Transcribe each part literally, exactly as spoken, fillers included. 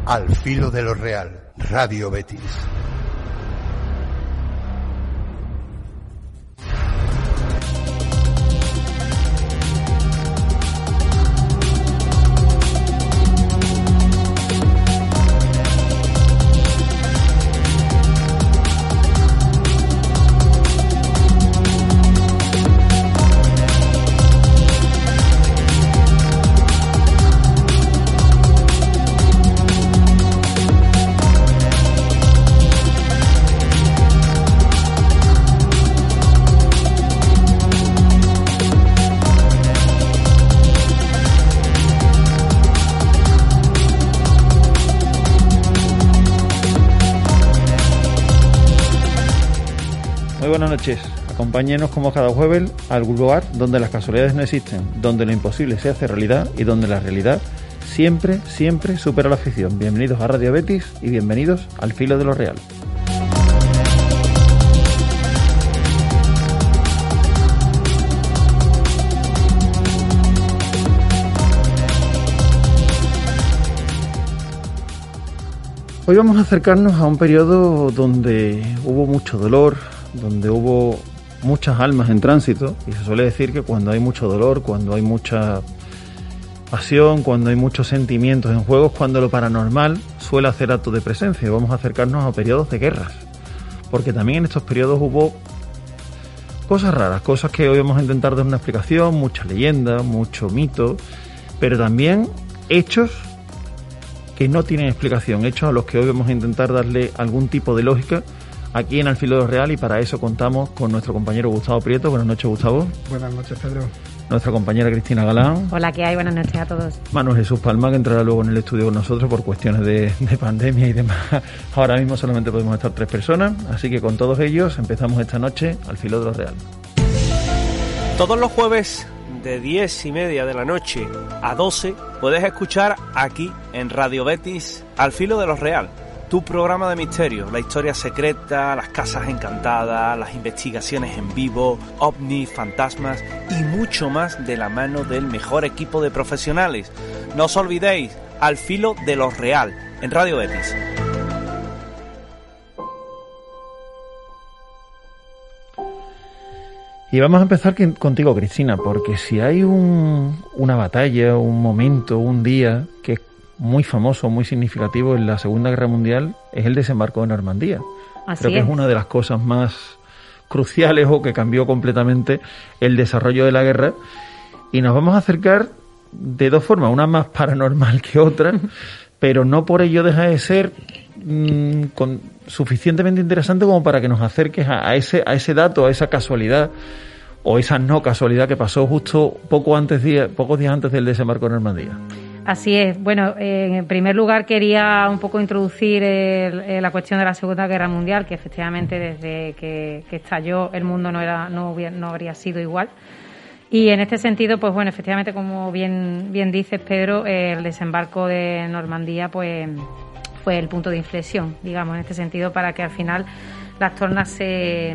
Al filo de lo real, Radio Betis. Buenas noches, acompáñenos como cada jueves al lugar donde las casualidades no existen, donde lo imposible se hace realidad y donde la realidad siempre, siempre supera la ficción. Bienvenidos a Radio Betis y bienvenidos al filo de lo real. Hoy vamos a acercarnos a un periodo donde hubo mucho dolor, donde hubo muchas almas en tránsito, y se suele decir que cuando hay mucho dolor, cuando hay mucha pasión, cuando hay muchos sentimientos en juego, es cuando lo paranormal suele hacer acto de presencia. Y vamos a acercarnos a periodos de guerras, porque también en estos periodos hubo cosas raras, cosas que hoy vamos a intentar dar una explicación, mucha leyenda, mucho mito, pero también hechos que no tienen explicación, hechos a los que hoy vamos a intentar darle algún tipo de lógica aquí en Al Filo de lo Real, y para eso contamos con nuestro compañero Gustavo Prieto. Buenas noches, Gustavo. Buenas noches, Pedro. Nuestra compañera Cristina Galán. Hola, ¿qué hay? Buenas noches a todos. Manuel Jesús Palma, que entrará luego en el estudio con nosotros por cuestiones de, de pandemia y demás. Ahora mismo solamente podemos estar tres personas, así que con todos ellos empezamos esta noche Al Filo de lo Real. Todos los jueves de diez y media de la noche a doce puedes escuchar aquí en Radio Betis Al Filo de lo Real, tu programa de misterio, la historia secreta, las casas encantadas, las investigaciones en vivo, ovnis, fantasmas y mucho más de la mano del mejor equipo de profesionales. No os olvidéis, Al Filo de lo Real, en Radio Betis. Y vamos a empezar contigo, Cristina, porque si hay un, una batalla, un momento, un día que es muy famoso, muy significativo en la Segunda Guerra Mundial, es el desembarco de Normandía. Así Creo que es. es una de las cosas más cruciales o que cambió completamente el desarrollo de la guerra. Y nos vamos a acercar de dos formas, una más paranormal que otra, pero no por ello deja de ser mmm, con, suficientemente interesante como para que nos acerques a, a ese a ese dato, a esa casualidad o esa no casualidad que pasó justo poco antes día, pocos días antes del desembarco de Normandía. Así es. Bueno, eh, en primer lugar quería un poco introducir el, el, la cuestión de la Segunda Guerra Mundial, que efectivamente desde que, que estalló el mundo no era no, hubiera, no habría sido igual. Y en este sentido, pues bueno, efectivamente, como bien bien dices, Pedro, eh, el desembarco de Normandía pues fue el punto de inflexión, digamos, en este sentido, para que al final las tornas se...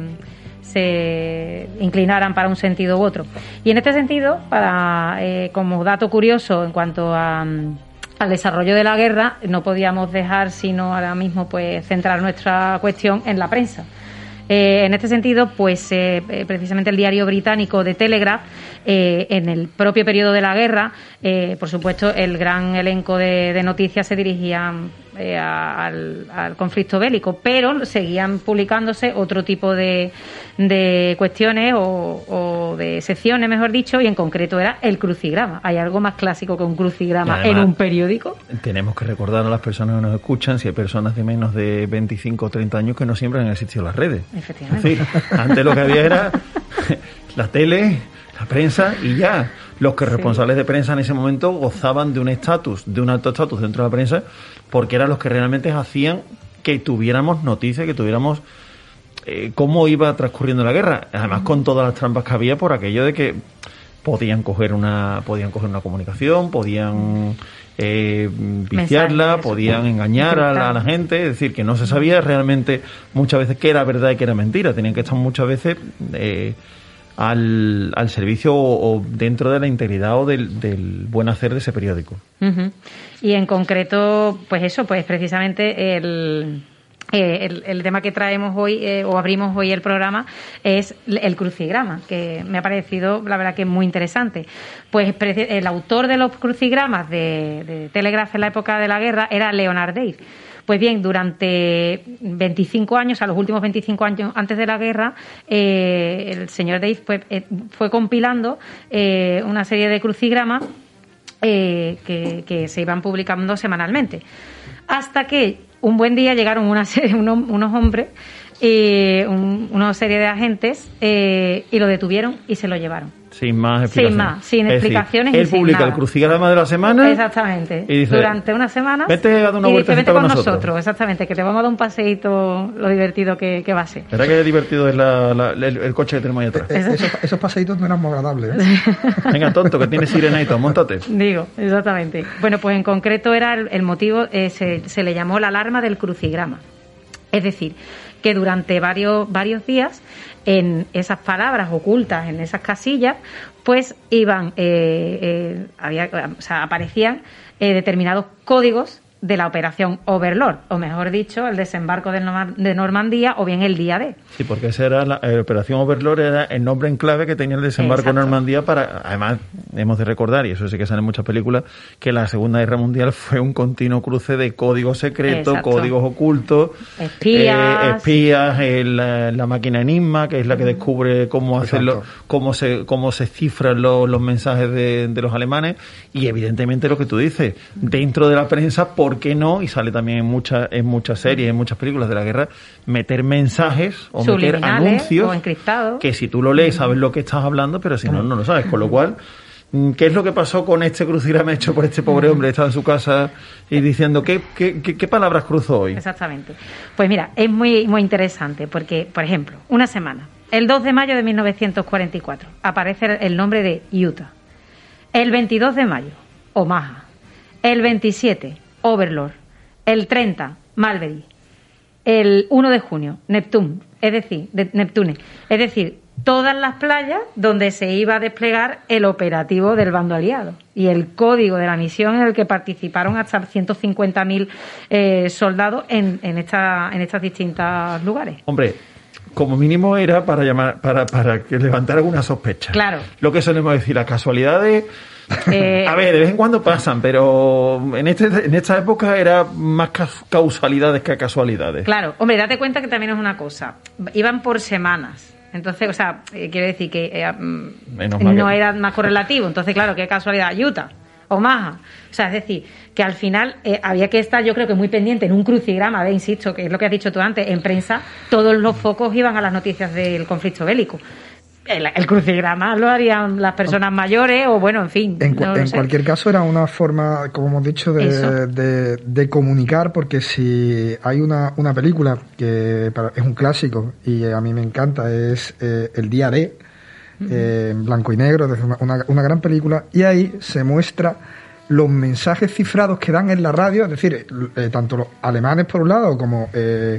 se inclinaran para un sentido u otro. Y en este sentido, para eh, como dato curioso en cuanto a, al desarrollo de la guerra, no podíamos dejar sino ahora mismo pues centrar nuestra cuestión en la prensa. Eh, en este sentido, pues eh, precisamente el diario británico The Telegraph, eh, en el propio periodo de la guerra, eh, por supuesto, el gran elenco de, de noticias se dirigían eh, a, al, al conflicto bélico, pero seguían publicándose otro tipo de, de cuestiones o, o de secciones, mejor dicho, y en concreto era el crucigrama. ¿Hay algo más clásico que un crucigrama además, en un periódico? Tenemos que recordar a las personas que nos escuchan, si hay personas de menos de veinticinco o treinta años, que no siempre han existido las redes. Efectivamente. Es decir, antes lo que había era la tele, la prensa y ya. Los que responsables sí. de prensa en ese momento gozaban de un estatus, de un alto estatus dentro de la prensa, porque eran los que realmente hacían que tuviéramos noticias, que tuviéramos eh, cómo iba transcurriendo la guerra. Además, con todas las trampas que había por aquello de que podían coger una, podían coger una comunicación, podían eh, viciarla, mensajes, podían engañar a la, a la gente, es decir, que no se sabía realmente muchas veces qué era verdad y qué era mentira. Tenían que estar muchas veces eh, al, al servicio o, o dentro de la integridad o del, del buen hacer de ese periódico. Uh-huh. Y en concreto, pues eso, pues precisamente el... Eh, el, el tema que traemos hoy eh, o abrimos hoy el programa es el crucigrama, que me ha parecido la verdad que muy interesante. Pues el autor de los crucigramas de, de Telegraph en la época de la guerra era Leonard Dave. Pues bien, durante veinticinco años, a los últimos veinticinco años antes de la guerra, eh, el señor Dave pues, eh, fue compilando eh, una serie de crucigramas eh, que, que se iban publicando semanalmente. Hasta que un buen día llegaron una serie, unos, unos hombres, eh, un, una serie de agentes, eh, y lo detuvieron y se lo llevaron. Sin más explicaciones. Sin más, sin es explicaciones decir, y él sin publica nada. El crucigrama de la semana. Exactamente. Y dice, durante una semana. Vete a dar una y vuelta dice, vete con nosotros. nosotros. Exactamente, que te vamos a dar un paseíto, lo divertido que, que va a ser. ¿Verdad que divertido es la, la, el, el coche que tenemos ahí atrás? Eh, esos, esos paseitos no eran muy agradables, ¿eh? Venga, tonto, que tiene sirenito, móntate. Digo, exactamente. Bueno, pues en concreto era el, el motivo, eh, se, se le llamó la alarma del crucigrama. Es decir, que durante varios, varios días, en esas palabras ocultas, en esas casillas, pues iban, eh, eh, había, o sea, aparecían eh, determinados códigos de la operación Overlord, o mejor dicho, el desembarco de, Norma- de Normandía, o bien el día D. Sí, porque esa era la, la operación Overlord, era el nombre en clave que tenía el desembarco Exacto. en Normandía. Para, además, hemos de recordar, y eso sí que sale en muchas películas, que la Segunda Guerra Mundial fue un continuo cruce de códigos secretos, Exacto. códigos ocultos, Espías. eh, espías, el, la, la máquina Enigma, que es la que descubre cómo hacerlo, cómo se cómo se cifran los, los mensajes de, de los alemanes, y evidentemente lo que tú dices, dentro de la prensa, ¿por qué no? Y sale también en muchas en muchas series, en muchas películas de la guerra, meter mensajes o meter anuncios o encriptados, que si tú lo lees sabes lo que estás hablando, pero si no, no lo sabes. Con lo cual, ¿qué es lo que pasó con este crucigrama hecho por este pobre hombre? Estaba en su casa y diciendo, ¿qué, qué, qué, qué palabras cruzó hoy? Exactamente. Pues mira, es muy, muy interesante porque, por ejemplo, una semana, el dos de mayo de mil novecientos cuarenta y cuatro, aparece el nombre de Utah. El veintidós de mayo, Omaha. El veintisiete, Overlord. El treinta, Mulberry. El uno de junio, Neptune, es decir, de Neptune. Es decir, todas las playas donde se iba a desplegar el operativo del bando aliado y el código de la misión en el que participaron hasta ciento cincuenta mil eh, soldados en, en, esta, en estos distintos lugares. Hombre, como mínimo era para llamar para, para que levantar alguna sospecha. Claro. Lo que solemos decir, las casualidades... Eh, a ver, de vez en cuando pasan, pero en este en esta época era más causalidades que casualidades. Claro, hombre, date cuenta que también es una cosa. Iban por semanas. Entonces, o sea, eh, quiero decir que eh, Menos no mal que... era más correlativo. Entonces, claro, qué casualidad. Utah, Omaha. O sea, es decir, que al final eh, había que estar, yo creo que muy pendiente en un crucigrama, ¿ves? Insisto, que es lo que has dicho tú antes, en prensa, todos los focos iban a las noticias del conflicto bélico. El, el crucigrama lo harían las personas mayores o, bueno, en fin. En, no en sé. cualquier caso, era una forma, como hemos dicho, de, de, de comunicar, porque si hay una, una película que es un clásico y a mí me encanta, es eh, El Día D, eh, en blanco y negro, es una, una, una gran película, y ahí se muestra los mensajes cifrados que dan en la radio, es decir, eh, tanto los alemanes por un lado como eh,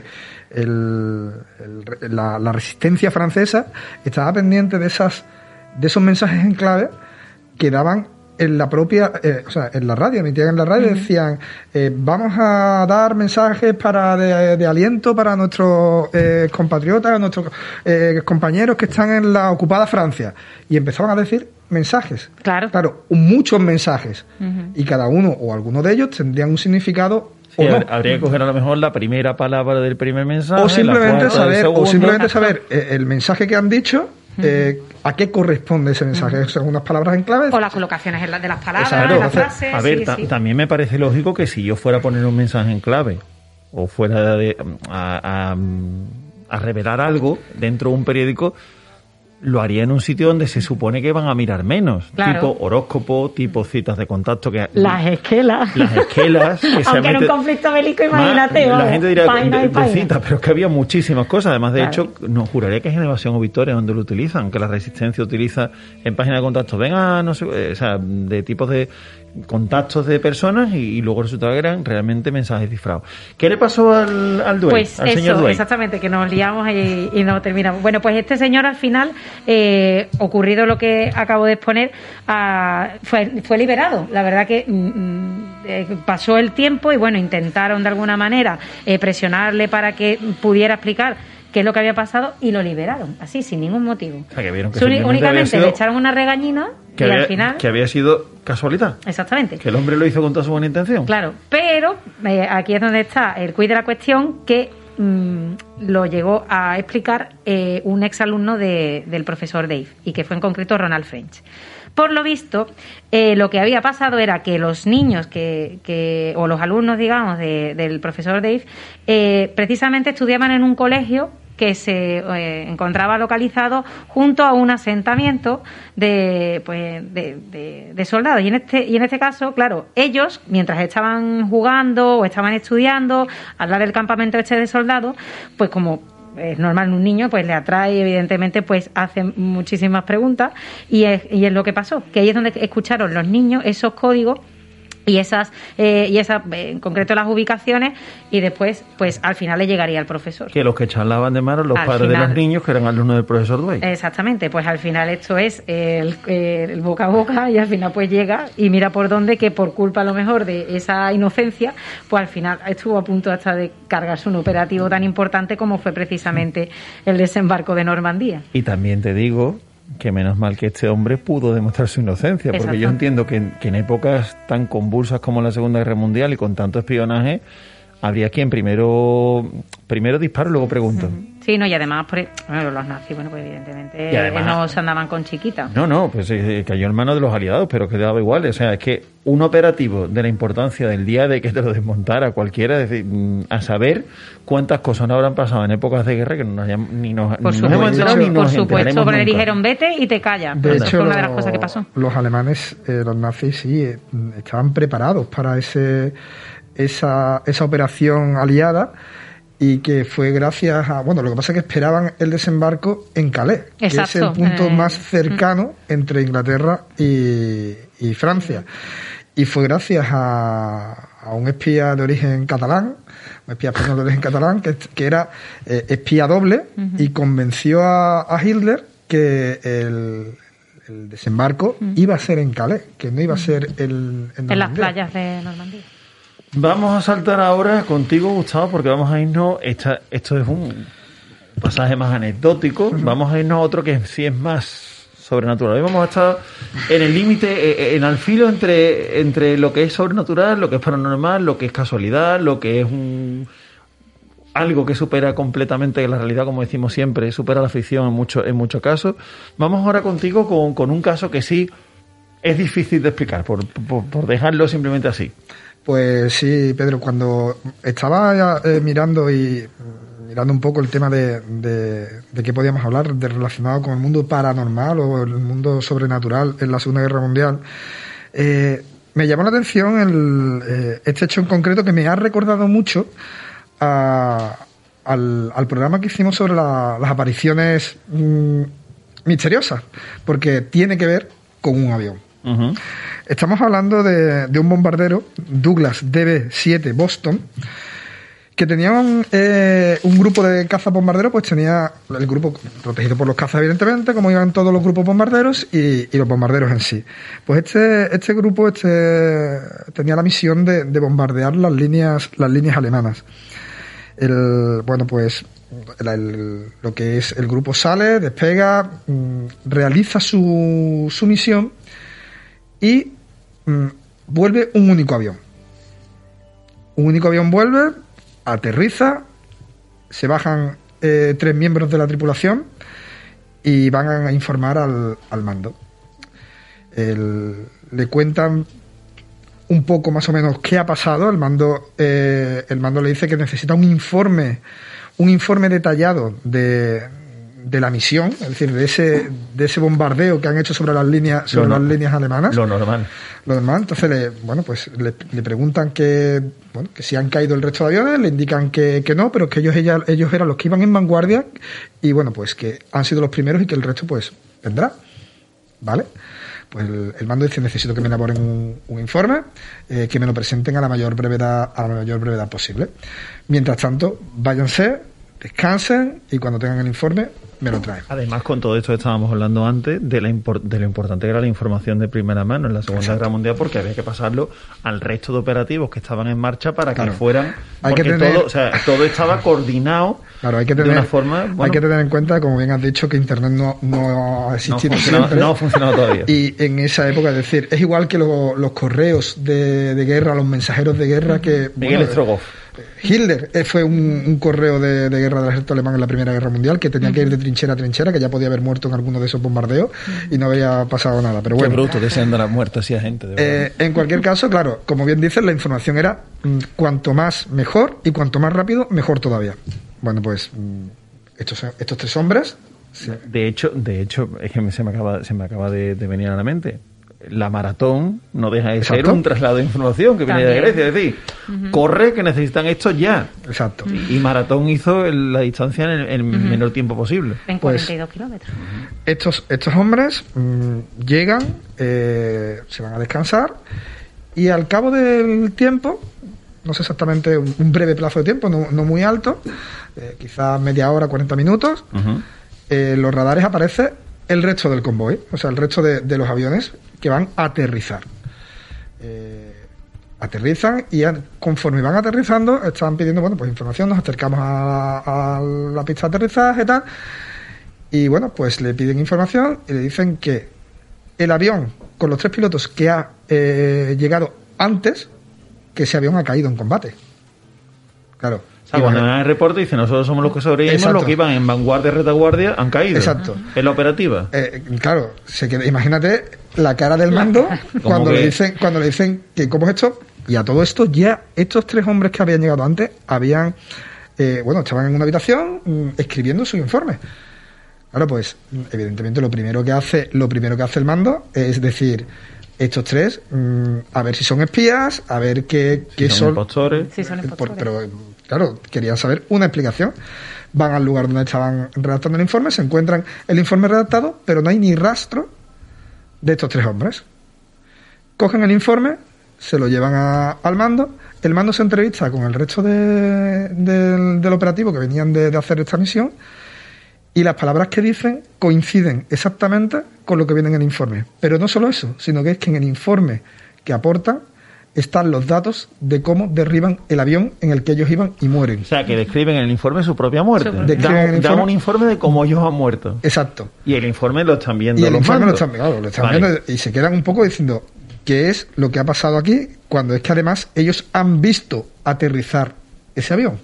el, el, la, la resistencia francesa estaba pendiente de esas de esos mensajes en clave que daban en la propia, eh, o sea, en la radio, emitían en la radio, uh-huh. decían, eh, vamos a dar mensajes para de, de aliento para nuestros eh, compatriotas, nuestros eh, compañeros que están en la ocupada Francia, y empezaban a decir mensajes, claro, claro, muchos mensajes, uh-huh. y cada uno o alguno de ellos tendrían un significado. Sí, o no. Habría que coger a lo mejor la primera palabra del primer mensaje, o simplemente saber, segundo, o simplemente saber eh, el mensaje que han dicho. Eh, ¿A qué corresponde ese mensaje? Uh-huh. ¿Son unas palabras en clave? O las colocaciones de las palabras, claro, de las frases. A ver, sí, ta- sí. también me parece lógico que si yo fuera a poner un mensaje en clave o fuera de, a, a, a revelar algo dentro de un periódico, lo haría en un sitio donde se supone que van a mirar menos. Claro. Tipo horóscopo, tipo citas de contacto. Que Las esquelas. Las esquelas. Que Aunque se en un conflicto bélico, imagínate. La vamos, gente dirá página de, y página. de citas, pero es que había muchísimas cosas. Además, de claro. hecho, nos juraría que es en Evasión o Victoria donde lo utilizan, que la Resistencia utiliza en página de contacto. Venga, no sé, o sea, de tipos de contactos de personas y, y luego resultaba que eran realmente mensajes cifrados. ¿Qué le pasó al, al Dwayne? Pues al eso, señor Dwayne? Exactamente, que nos liamos y, y no terminamos. Bueno, pues este señor al final, eh, ocurrido lo que acabo de exponer, ah, fue, fue liberado. La verdad que mm, eh, pasó el tiempo y bueno, intentaron de alguna manera eh, presionarle para que pudiera explicar qué es lo que había pasado y lo liberaron, así, sin ningún motivo. O sea, que vieron que Uni- únicamente sido, le echaron una regañina y había, al final... Que había sido casualidad. Exactamente. Que el hombre lo hizo con toda su buena intención. Claro, pero eh, aquí es donde está el quid de la cuestión, que mmm, lo llegó a explicar eh, un exalumno de, del profesor Dave, y que fue en concreto Ronald French. Por lo visto, eh, lo que había pasado era que los niños que, que o los alumnos, digamos, de, del profesor Dave, eh, precisamente estudiaban en un colegio que se eh, encontraba localizado junto a un asentamiento de, pues, de, de, de soldados. Y en este y en este caso, claro, ellos, mientras estaban jugando o estaban estudiando al lado del campamento este de soldados, pues como es normal, un niño pues le atrae, evidentemente pues hace muchísimas preguntas, y es, y es lo que pasó, que ahí es donde escucharon los niños esos códigos y esas eh, y esas eh, en concreto las ubicaciones, y después pues al final le llegaría al profesor. Que los que charlaban de mano los al padres final, de los niños que eran alumnos del profesor Dwayne. Exactamente, pues al final esto es el, el boca a boca, y al final pues llega y mira por dónde, que por culpa a lo mejor de esa inocencia pues al final estuvo a punto hasta de cargarse un operativo tan importante como fue precisamente el desembarco de Normandía. Y también te digo que menos mal que este hombre pudo demostrar su inocencia, porque Exacto. yo entiendo que en, que en épocas tan convulsas como la Segunda Guerra Mundial y con tanto espionaje, habría quien primero primero dispara y luego pregunta. Sí, no, y además, por, bueno, los nazis, bueno, pues evidentemente Y además, no se andaban con chiquitas. No, no, pues eh, cayó en manos de los aliados, pero que daba igual. O sea, es que un operativo de la importancia del día de que te lo desmontara cualquiera, es decir, a saber cuántas cosas no habrán pasado en épocas de guerra que no nos hayan, ni nos, Por ni supuesto, nos hemos enterado, ni por nos supuesto, enteraremos pero le nunca. dijeron vete y te callas. De Eso hecho, fue una de las lo- cosas que pasó. los alemanes, eh, los nazis, sí, eh, estaban preparados para ese esa, esa operación aliada, y que fue gracias a... Bueno, lo que pasa es que esperaban el desembarco en Calais, Exacto. que es el punto Eh, más cercano entre Inglaterra y, y Francia. Y fue gracias a, a un espía de origen catalán, un espía español de origen catalán, que, que era eh, espía doble, uh-huh. y convenció a, a Hitler que el, el desembarco uh-huh. iba a ser en Calais, que no iba a ser el, en, en las playas de Normandía. Vamos a saltar ahora contigo, Gustavo, porque vamos a irnos... Esta, esto es un pasaje más anecdótico. Uh-huh. Vamos a irnos a otro que sí es más sobrenatural. Hoy vamos a estar en el límite, en el filo entre, entre lo que es sobrenatural, lo que es paranormal, lo que es casualidad, lo que es un... algo que supera completamente la realidad, como decimos siempre, supera la ficción en, mucho, en muchos casos. Vamos ahora contigo con, con un caso que sí es difícil de explicar, por, por, por dejarlo simplemente así. Pues sí, Pedro, cuando estaba eh, mirando y mirando un poco el tema de, de, de qué podíamos hablar de relacionado con el mundo paranormal o el mundo sobrenatural en la Segunda Guerra Mundial, eh, me llamó la atención el, eh, este hecho en concreto, que me ha recordado mucho a, al, al programa que hicimos sobre la, las apariciones mmm, misteriosas, porque tiene que ver con un avión. Uh-huh. Estamos hablando de, de un bombardero Douglas D B siete Boston, que tenía un, eh, un grupo de cazas bombarderos, pues tenía el grupo protegido por los cazas, evidentemente, como iban todos los grupos bombarderos, y, y los bombarderos en sí. Pues este, este grupo este, tenía la misión de, de bombardear las líneas, las líneas alemanas. El, bueno, pues el, el, lo que es el grupo sale, despega, mmm, realiza su, su misión, y mmm, vuelve un único avión. Un único avión vuelve, aterriza, se bajan eh, tres miembros de la tripulación y van a informar al, al mando. El, le cuentan un poco más o menos qué ha pasado. El mando, eh, el mando le dice que necesita un informe, un informe detallado de... de la misión, es decir, de ese de ese bombardeo que han hecho sobre las líneas sobre no, las líneas alemanas. Lo normal. Lo normal. Entonces, le, bueno, pues le, le preguntan que bueno que si han caído el resto de aviones, le indican que, que no, pero que ellos ella, ellos eran los que iban en vanguardia, y bueno, pues que han sido los primeros y que el resto pues vendrá. ¿Vale? Pues el, el mando dice, necesito que me elaboren un, un informe, eh, que me lo presenten a la mayor brevedad, a la mayor brevedad posible. Mientras tanto, váyanse, descansen y cuando tengan el informe me lo traen. Además, con todo esto estábamos hablando antes de, la impor- de lo importante que era la información de primera mano en la Segunda Exacto. Guerra Mundial, porque había que pasarlo al resto de operativos que estaban en marcha para claro. que fueran, hay porque que tener... todo, o sea, todo estaba coordinado claro, hay que tener, de una forma. Bueno, hay que tener en cuenta, como bien has dicho, que Internet no, no ha existido no siempre. No ha funcionado todavía. Y en esa época, es decir, es igual que lo, los correos de, de guerra, los mensajeros de guerra que. Miguel bueno, Strogoff. Hitler fue un, un correo de, de guerra del ejército alemán en la Primera Guerra Mundial, que tenía que ir de trinchera a trinchera, que ya podía haber muerto en alguno de esos bombardeos y no había pasado nada. Pero bueno, qué bruto que se andan a muertos así a gente. De eh, en cualquier caso, claro, como bien dices, la información era mm, cuanto más mejor y cuanto más rápido, mejor todavía. Bueno, pues mm, estos, estos tres hombres. Sí. De hecho, de hecho, es que se me acaba, se me acaba de, de venir a la mente. La maratón no deja de Exacto. ser un traslado de información que viene de Grecia, es decir, uh-huh. corre que necesitan esto ya. Exacto. Y, y Maratón hizo el, la distancia en el, el uh-huh. menor tiempo posible. En cuarenta y dos pues, kilómetros. Uh-huh. Estos, estos hombres mmm, llegan, eh, se van a descansar y al cabo del tiempo, no sé exactamente un, un breve plazo de tiempo, no, no muy alto, eh, quizás media hora, cuarenta minutos, uh-huh. eh, los radares aparece el resto del convoy, o sea, el resto de, de los aviones que van a aterrizar. Eh, aterrizan y a, conforme van aterrizando están pidiendo, bueno, pues información, nos acercamos a, a la pista de aterrizaje y tal, y bueno, pues le piden información y le dicen que el avión con los tres pilotos que ha eh, llegado antes, que ese avión ha caído en combate. Claro. O sea, cuando dan el reporte dice nosotros somos los que sobrevivimos, los que iban en vanguardia y retaguardia han caído. Exacto. En la operativa. Eh, claro, se queda, imagínate la cara del mando cuando que... le dicen cuando le dicen que cómo es esto. Y a todo esto ya estos tres hombres que habían llegado antes habían, eh, bueno, estaban en una habitación mm, escribiendo su informe. Claro, pues evidentemente lo primero que hace, lo primero que hace el mando es decir, estos tres, mmm, a ver si son espías, a ver qué, qué si son, son impostores. Sí, son impostores. Por, pero claro, querían saber una explicación. Van al lugar donde estaban redactando el informe, se encuentran el informe redactado, pero no hay ni rastro de estos tres hombres. Cogen el informe, se lo llevan a, al mando, el mando se entrevista con el resto de, de, del operativo que venían de, de hacer esta misión, y las palabras que dicen coinciden exactamente con lo que viene en el informe. Pero no solo eso, sino que es que en el informe que aportan están los datos de cómo derriban el avión en el que ellos iban y mueren. O sea, que describen en el informe su propia muerte. Su propia. Dan, informe... dan un informe de cómo ellos han muerto. Exacto. Y el informe lo están viendo y el los informe mandos. lo están, claro, lo están vale. viendo y se quedan un poco diciendo qué es lo que ha pasado aquí, cuando es que además ellos han visto aterrizar ese avión.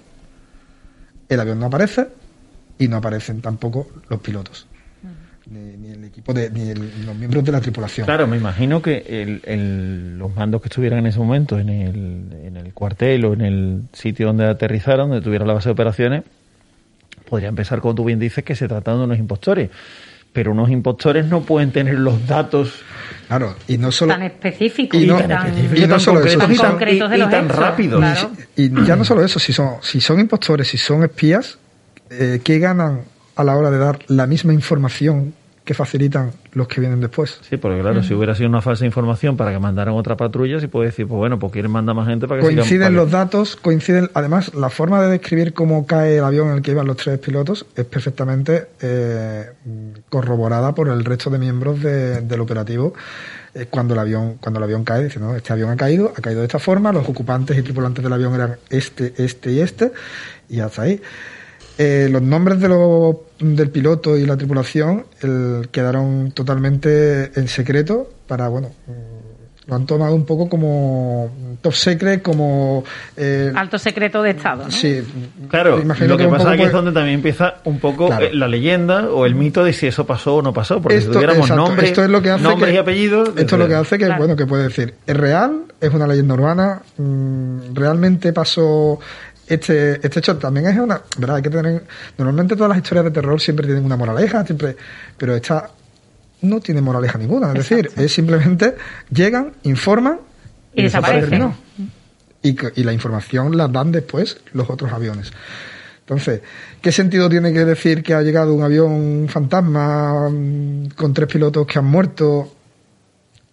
El avión no aparece y no aparecen tampoco los pilotos. Ni, ni el equipo de, ni el, los miembros de la tripulación. Claro, me imagino que el, el, los mandos que estuvieran en ese momento en el, en el cuartel o en el sitio donde aterrizaron, donde tuviera la base de operaciones, podrían pensar, como tú bien dices, que se tratan de unos impostores. Pero unos impostores no pueden tener los datos claro, y no solo tan específicos y no, y tan, y no solo eso, tan si son, concretos de y, los y tan hechos, rápidos. Claro. Y, y ya no solo eso, si son si son impostores, si son espías, eh, ¿qué ganan a la hora de dar la misma información que facilitan los que vienen después? Sí, porque claro, uh-huh. si hubiera sido una falsa información para que mandaran otra patrulla, se puede decir, pues bueno, pues quieren mandar más gente para que coinciden sigan, los datos, coinciden, además la forma de describir cómo cae el avión en el que iban los tres pilotos es perfectamente eh, corroborada por el resto de miembros de, del operativo. Eh, cuando el avión cuando el avión cae, dicen, no, este avión ha caído, ha caído de esta forma, los ocupantes y tripulantes del avión eran este, este y este, y hasta ahí. Eh, los nombres de los, del piloto y la tripulación el, quedaron totalmente en secreto para, bueno, lo han tomado un poco como top secret, como... Eh, alto secreto de Estado, ¿no? Sí. Claro, lo que, que pasa aquí pues, es donde también empieza un poco claro. la leyenda o el mito de si eso pasó o no pasó, porque esto, si tuviéramos exacto, nombres, esto es lo que hace nombres que, y apellidos... Esto desde... es lo que hace que, claro. bueno, que puede decir, es real, es una leyenda urbana, mmm, realmente pasó... Este, este hecho también es una, ¿verdad? Hay que tener, normalmente todas las historias de terror siempre tienen una moraleja, siempre, pero esta no tiene moraleja ninguna, es Exacto. decir, es simplemente llegan, informan y, y desaparecen. Y, y la información la dan después los otros aviones. Entonces, ¿qué sentido tiene que decir que ha llegado un avión fantasma con tres pilotos que han muerto?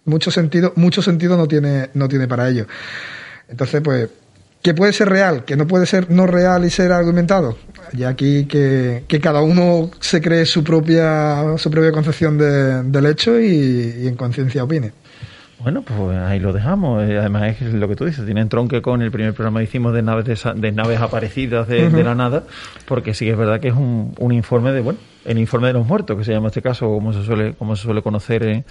mucho sentido, mucho sentido no tiene, no tiene para ello. Entonces, pues, ¿qué puede ser real? ¿Que no puede ser no real y ser argumentado? Y aquí que, que cada uno se cree su propia, su propia concepción de, del hecho y, y en conciencia opine. Bueno, pues ahí lo dejamos. Además es lo que tú dices, tiene entronque con el primer programa que hicimos de naves de, de naves aparecidas de, uh-huh. de la nada, porque sí que es verdad que es un, un informe de, bueno, el informe de los muertos, que se llama este caso, como se suele, como se suele conocer en,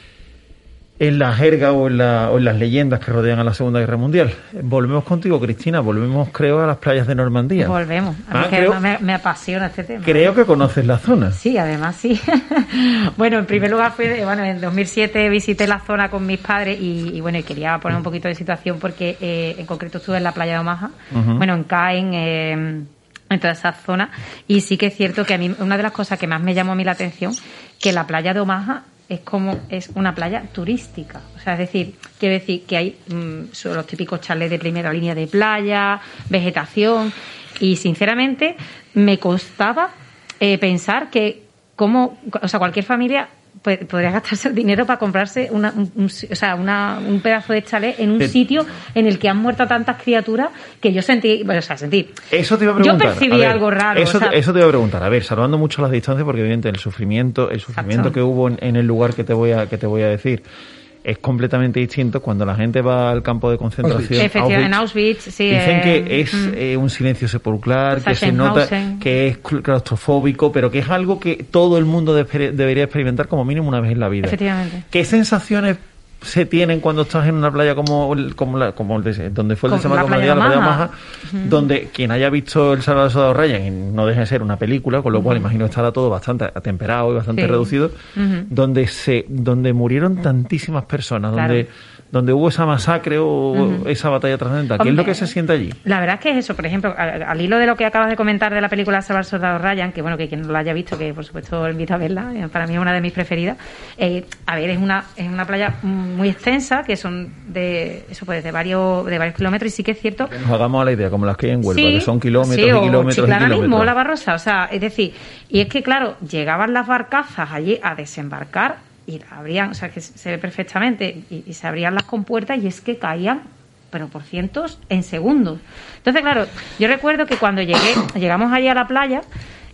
en la jerga o en, la, o en las leyendas que rodean a la Segunda Guerra Mundial. Volvemos contigo, Cristina, volvemos creo a las playas de Normandía. Volvemos, a mí ah, que creo, me, me apasiona este tema. Creo que conoces la zona. Sí, además sí. Bueno, en primer lugar fue, bueno, en dos mil siete visité la zona con mis padres y, y bueno, y quería poner un poquito de situación porque eh, en concreto estuve en la playa de Omaha, uh-huh. bueno, en Caen, eh, en toda esa zona, y sí que es cierto que a mí una de las cosas que más me llamó a mí la atención, que la playa de Omaha es como es una playa turística, o sea, es decir, quiero decir que hay mmm, son los típicos chalés de primera línea de playa, vegetación, y sinceramente me costaba eh, pensar que como, o sea, cualquier familia pues, podría gastarse el dinero para comprarse una, un, un, o sea, una, un pedazo de chalet en un sí. sitio en el que han muerto tantas criaturas que yo sentí, bueno, o sea, sentí. Eso te iba a preguntar. Yo percibí ver, algo raro. Eso, o sea, eso te iba a preguntar. A ver, salvando mucho las distancias, porque evidentemente el sufrimiento, el sufrimiento Exacto. que hubo en, en el lugar que te voy a, que te voy a decir, es completamente distinto cuando la gente va al campo de concentración. Efectivamente, en Auschwitz, sí. Dicen eh, que es mm. eh, un silencio sepulcral, que se nota que es claustrofóbico, pero que es algo que todo el mundo de, debería experimentar como mínimo una vez en la vida. Efectivamente. ¿Qué sensaciones se tienen cuando estás en una playa como como la, como el de, donde fue el desembarco de la playa de Omaha, uh-huh. donde quien haya visto El Salvador Soldado Ryan, y no deja de ser una película, con lo uh-huh. cual imagino estará todo bastante atemperado y bastante sí. reducido, uh-huh. donde se donde murieron tantísimas personas, claro. donde donde hubo esa masacre o uh-huh. esa batalla trascendental. ¿Qué Hombre, es lo que se siente allí? La verdad es que es eso, por ejemplo, al, al hilo de lo que acabas de comentar de la película El Salvador Soldado Ryan, que bueno, que quien no la haya visto, que por supuesto invito a verla, para mí es una de mis preferidas. Eh, a ver, es una es una playa muy extensa, que son de eso pues de varios de varios kilómetros, y sí que es cierto que nos hagamos a la idea como las que hay en Huelva, sí, que son kilómetros sí, y kilómetros Chiclana y kilómetros mismo, La Barrosa, o sea, es decir, y es que claro, llegaban las barcazas allí a desembarcar y abrían, o sea, que se ve perfectamente, y, y se abrían las compuertas y es que caían pero por cientos en segundos. Entonces, claro, yo recuerdo que cuando llegué llegamos allí a la playa.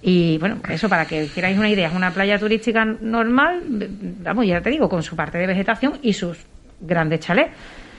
Y bueno, eso para que hicierais una idea, es una playa turística normal, vamos, ya te digo, con su parte de vegetación y sus grandes chalés.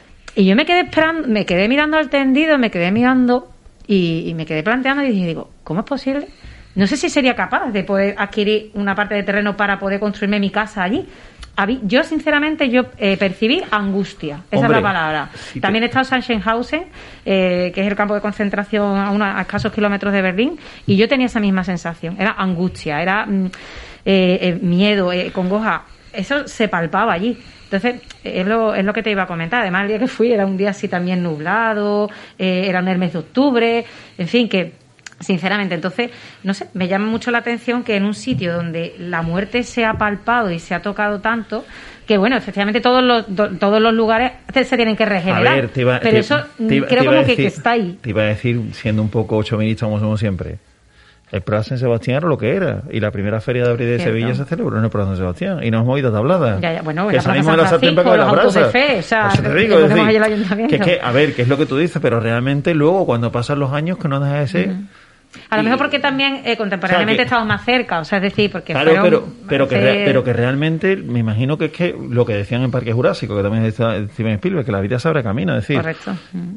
Y yo me quedé esperando, me quedé mirando al tendido, me quedé mirando y, y me quedé planteando y dije, digo, ¿cómo es posible? No sé si sería capaz de poder adquirir una parte de terreno para poder construirme mi casa allí. Yo, sinceramente, yo eh, percibí angustia. Esa Hombre, es la palabra. Si También te... he estado en Sachsenhausen, eh, que es el campo de concentración a, una, a escasos kilómetros de Berlín, y yo tenía esa misma sensación. Era angustia, era mm, eh, eh, miedo, eh, congoja. Eso se palpaba allí. Entonces, es lo, es lo que te iba a comentar. Además, el día que fui era un día así también nublado, eh, era en el mes de octubre, en fin, que... Sinceramente, entonces, no sé, me llama mucho la atención que en un sitio donde la muerte se ha palpado y se ha tocado tanto, que bueno, efectivamente todos los do, todos los lugares se tienen que regenerar. A ver, te iba, pero te, eso te iba, creo te como decir, que, que está ahí. Te iba a decir, siendo un poco chauvinista como somos siempre, el Prat San Sebastián era lo que era, y la primera feria de abril de Cierto. Sevilla se celebró en el Prat San Sebastián, y nos hemos ido a tablada. Ya, ya, bueno, que salimos de la sartén para la brasa. De fe, o sea, pues te digo, es decir, que es que, a ver, que es lo que tú dices, pero realmente luego, cuando pasan los años, que no deja de ser... Uh-huh. A lo mejor porque también eh, contemporáneamente o sea, que, estamos más cerca, o sea, es decir, porque claro, fueron, pero pero hace... que re, pero que realmente me imagino que es que lo que decían en Parque Jurásico, que también es Steven Spielberg, que la vida se abre camino, es decir, Correcto.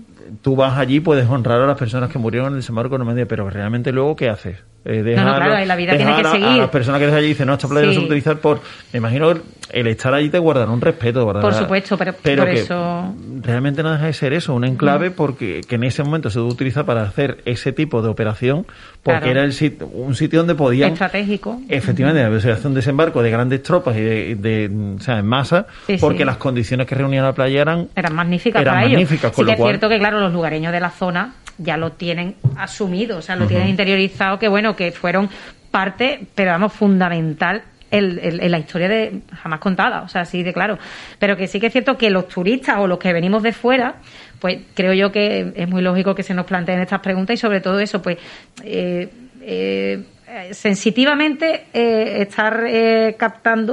tú vas allí, puedes honrar a las personas que murieron en el desembarco de Normandía, pero realmente luego ¿qué haces? Eh, dejar, no, no, claro, la vida tiene que a, seguir. A las personas que desde allí dicen, no, esta playa sí. no se va a utilizar por... Me imagino el estar allí te guardará un respeto, ¿verdad? Por supuesto, pero, pero por que eso... realmente no deja de ser eso, un enclave, no. porque que en ese momento se utiliza para hacer ese tipo de operación, porque claro. era el sitio, un sitio donde podían... Estratégico. Efectivamente, uh-huh. se hace un desembarco de grandes tropas y de, de, de o sea, en masa, sí, porque sí. las condiciones que reunían la playa eran... Eran magníficas eran para magníficas, ellos. Con sí lo que cual... es cierto que, claro, los lugareños de la zona ya lo tienen asumido, o sea, lo uh-huh. tienen interiorizado, que bueno, que fueron parte, pero vamos, fundamental en, en, en la historia de jamás contada, o sea, sí de claro. Pero que sí que es cierto que los turistas o los que venimos de fuera, pues creo yo que es muy lógico que se nos planteen estas preguntas y sobre todo eso, pues eh, eh, sensitivamente eh, estar eh, captando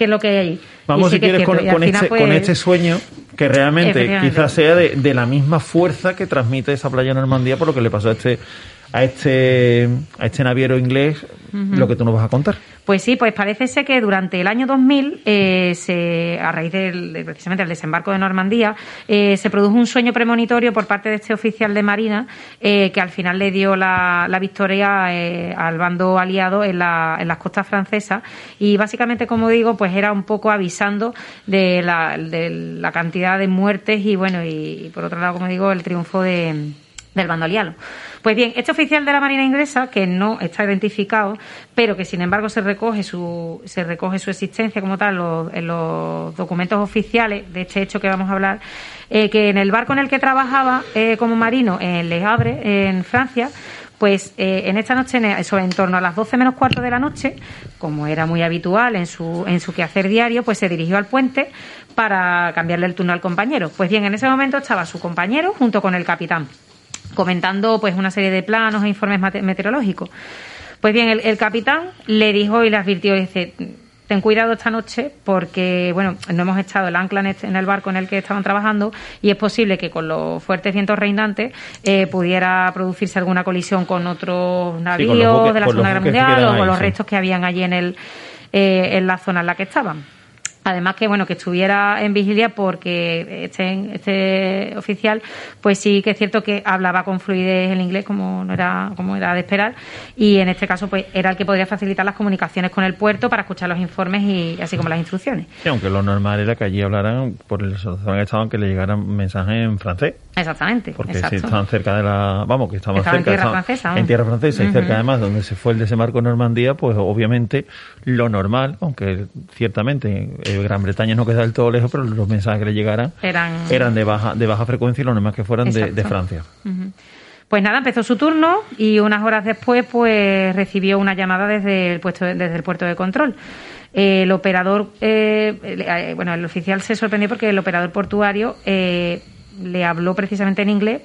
qué es lo que hay allí. Vamos, si quieres, con, con, final, este, pues, con este sueño, que realmente quizás sea de, de la misma fuerza que transmite esa playa Normandía por lo que le pasó a este a este a este naviero inglés, uh-huh. lo que tú nos vas a contar. Pues sí, pues parece ser que durante el año dos mil, eh, se, a raíz del, de, precisamente del desembarco de Normandía, eh, se produjo un sueño premonitorio por parte de este oficial de Marina, eh, que al final le dio la, la victoria eh, al bando aliado en, la, en las costas francesas, y básicamente, como digo, pues era un poco avisando de la, de la cantidad de muertes y, bueno, y, y por otro lado, como digo, el triunfo de, del bando aliado. Pues bien, este oficial de la Marina inglesa, que no está identificado, pero que sin embargo se recoge su se recoge su existencia como tal los, en los documentos oficiales de este hecho que vamos a hablar, eh, que en el barco en el que trabajaba eh, como marino en Le Havre, en Francia, pues eh, en esta noche, eso en torno a las doce menos cuarto de la noche, como era muy habitual en su en su quehacer diario, pues se dirigió al puente para cambiarle el turno al compañero. Pues bien, en ese momento estaba su compañero junto con el capitán, comentando pues una serie de planos e informes meteorológicos. Pues bien, el, el capitán le dijo y le advirtió, dice, ten cuidado esta noche porque, bueno, no hemos echado el ancla en, este, en el barco en el que estaban trabajando y es posible que con los fuertes vientos reinantes eh, pudiera producirse alguna colisión con otros navíos sí, buques, de la Segunda Guerra Mundial o con los sí. restos que habían allí en, el, eh, en la zona en la que estaban. Además que, bueno, que estuviera en vigilia porque este, este oficial, pues sí que es cierto que hablaba con fluidez el inglés como no era, como era de esperar, y en este caso pues era el que podría facilitar las comunicaciones con el puerto para escuchar los informes y así como las instrucciones. Sí, aunque lo normal era que allí hablaran por el zona que estaban, que le llegaran mensajes en francés. Exactamente. Porque exacto. si estaban cerca de la, vamos, que estaban estaban cerca en tierra estaban, francesa, en tierra francesa uh-huh. y cerca además donde se fue el desembarco en Normandía, pues obviamente lo normal, aunque ciertamente eh, Gran Bretaña no queda del todo lejos, pero los mensajes que le llegaran eran, eran de baja de baja frecuencia y lo normal que fueran de, de Francia. Uh-huh. Pues nada, empezó su turno y unas horas después pues recibió una llamada desde el puesto desde el puerto de control. Eh, el operador, eh, eh, bueno, el oficial se sorprendió porque el operador portuario eh, le habló precisamente en inglés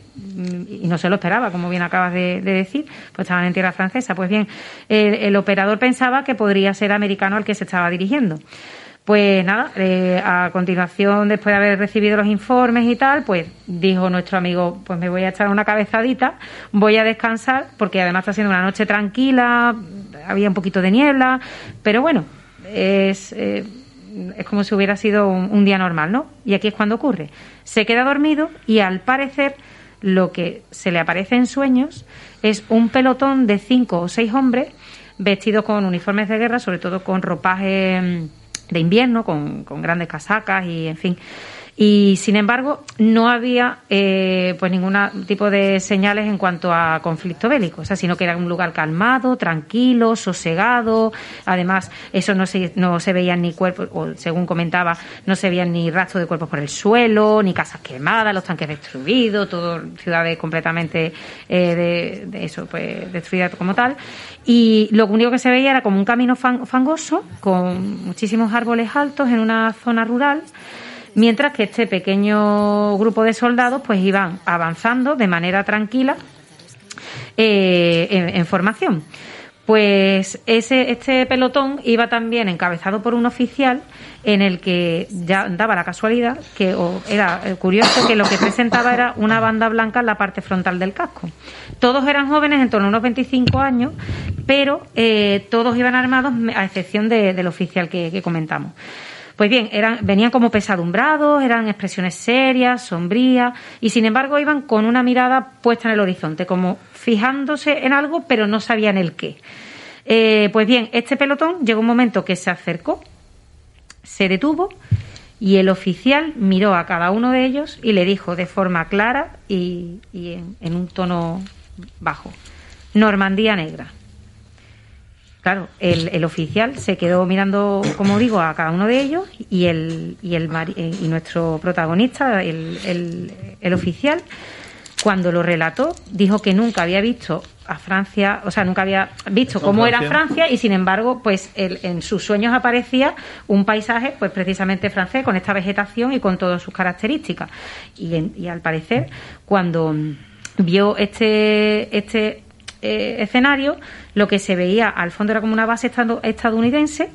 y no se lo esperaba, como bien acabas de, de decir, pues estaban en tierra francesa. Pues bien, el, el operador pensaba que podría ser americano al que se estaba dirigiendo. Pues nada, eh, a continuación, después de haber recibido los informes y tal, pues dijo nuestro amigo, pues me voy a echar una cabezadita, voy a descansar, porque además está siendo una noche tranquila, había un poquito de niebla, pero bueno, es, eh, es como si hubiera sido un, un día normal, ¿no? Y aquí es cuando ocurre. Se queda dormido y al parecer lo que se le aparece en sueños es un pelotón de cinco o seis hombres vestidos con uniformes de guerra, sobre todo con ropaje de invierno, con, con grandes casacas y en fin. Y sin embargo no había eh, pues ningún tipo de señales en cuanto a conflicto bélico, o sea, sino que era un lugar calmado, tranquilo, sosegado. Además eso no se no se veían ni cuerpos, o según comentaba, no se veían ni rastros de cuerpos por el suelo, ni casas quemadas, los tanques destruidos, todo ciudades completamente eh, de, de eso, pues destruidas como tal. Y lo único que se veía era como un camino fangoso con muchísimos árboles altos en una zona rural, mientras que este pequeño grupo de soldados pues iban avanzando de manera tranquila eh, en, en formación. Pues ese este pelotón iba también encabezado por un oficial en el que ya daba la casualidad que o era curioso que lo que presentaba era una banda blanca en la parte frontal del casco. Todos eran jóvenes, en torno a unos veinticinco años, pero eh, todos iban armados a excepción de, del oficial que, que comentamos. Pues bien, eran, venían como pesadumbrados, eran expresiones serias, sombrías, y sin embargo iban con una mirada puesta en el horizonte, como fijándose en algo, pero no sabían el qué. Eh, pues bien, este pelotón llegó un momento que se acercó, se detuvo, y el oficial miró a cada uno de ellos y le dijo de forma clara y, y en, en un tono bajo: Normandía negra. Claro, el, el oficial se quedó mirando, como digo, a cada uno de ellos y el y el y nuestro protagonista, el, el, el oficial, cuando lo relató, dijo que nunca había visto a Francia, o sea, nunca había visto cómo era Francia y sin embargo, pues el, en sus sueños aparecía un paisaje, pues precisamente francés, con esta vegetación y con todas sus características. Y, en, y al parecer, cuando vio este este Eh, escenario, lo que se veía al fondo era como una base estadounidense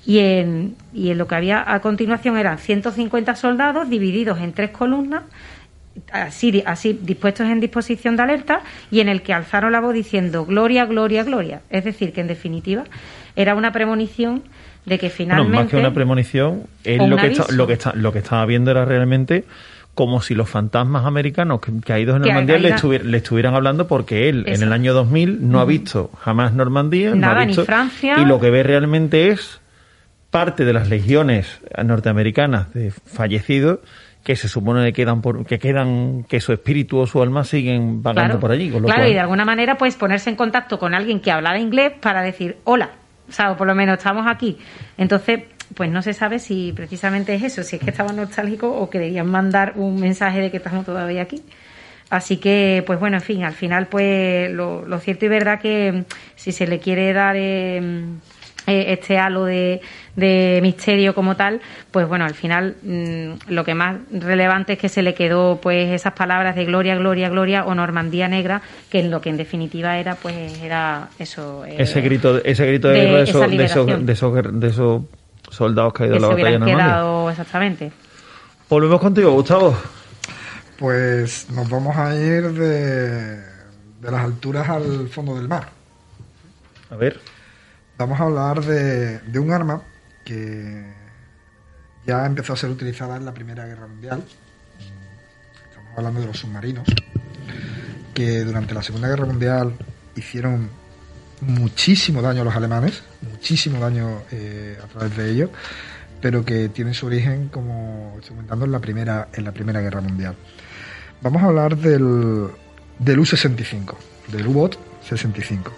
y en, y en lo que había a continuación eran ciento cincuenta soldados divididos en tres columnas, así, así dispuestos en disposición de alerta, y en el que alzaron la voz diciendo gloria, gloria, gloria. Es decir, que en definitiva era una premonición de que finalmente... Bueno, más que una premonición, él lo que, está, lo, que está, lo que estaba viendo era realmente como si los fantasmas americanos que, que ha ido en Normandía le, estuvier, le estuvieran hablando, porque él Eso. en el año dos mil no uh-huh. ha visto jamás Normandía, Nada, no ha visto, ni Francia. Y lo que ve realmente es parte de las legiones norteamericanas de fallecidos que se supone que quedan por, que quedan que su espíritu o su alma siguen vagando claro, por allí. Con lo claro, cual... y de alguna manera pues ponerse en contacto con alguien que hablara inglés para decir hola, o sea, o por lo menos estamos aquí. Entonces, pues no se sabe si precisamente es eso, si es que estaban nostálgicos o querían mandar un mensaje de que estamos todavía aquí. Así que, pues bueno, en fin, al final, pues lo, lo cierto y verdad que si se le quiere dar eh, este halo de, de misterio como tal, pues bueno, al final mmm, lo que más relevante es que se le quedó pues esas palabras de gloria, gloria, gloria o Normandía Negra, que en lo que en definitiva era, pues era eso. Eh, ese grito, ese grito de, de, de, eso, de, esos, de, esos, de esos soldados caídos en la batalla de Normandía. Quedado, exactamente. Volvemos contigo, Gustavo. Pues nos vamos a ir de, de las alturas al fondo del mar. A ver. Vamos a hablar de, de un arma que ya empezó a ser utilizada en la Primera Guerra Mundial. Estamos hablando de los submarinos, que durante la Segunda Guerra Mundial hicieron muchísimo daño a los alemanes, muchísimo daño eh, a través de ellos, pero que tienen su origen, como estoy comentando, en la Primera, en la Primera Guerra Mundial. Vamos a hablar del, del U sesenta y cinco, del U-Boot sesenta y cinco.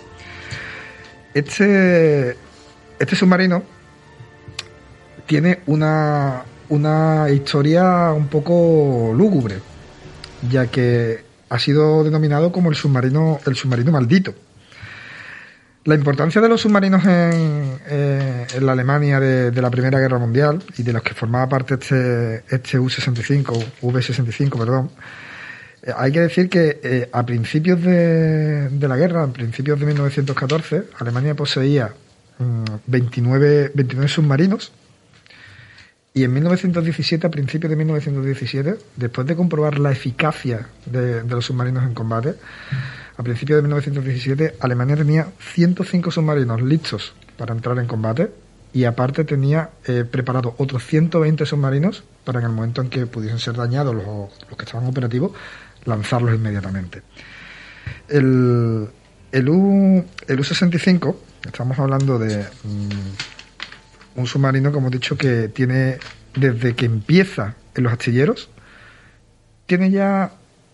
Este, este submarino tiene una, una historia un poco lúgubre, ya que ha sido denominado como el submarino, el submarino maldito. La importancia de los submarinos en, eh, en la Alemania de, de la Primera Guerra Mundial, y de los que formaba parte este, este U sesenta y cinco, V sesenta y cinco, perdón, eh, hay que decir que eh, a principios de, de la guerra, a principios de mil novecientos catorce, Alemania poseía mmm, veintinueve, veintinueve submarinos, y en mil novecientos diecisiete, a principios de mil novecientos diecisiete, después de comprobar la eficacia de, de los submarinos en combate, a principios de mil novecientos diecisiete, Alemania tenía ciento cinco submarinos listos para entrar en combate, y aparte tenía eh, preparado otros ciento veinte submarinos para, en el momento en que pudiesen ser dañados los, los que estaban operativos, lanzarlos inmediatamente. El, el, U, el U sesenta y cinco, estamos hablando de um, un submarino, como he dicho, que tiene, desde que empieza en los astilleros, tiene ya...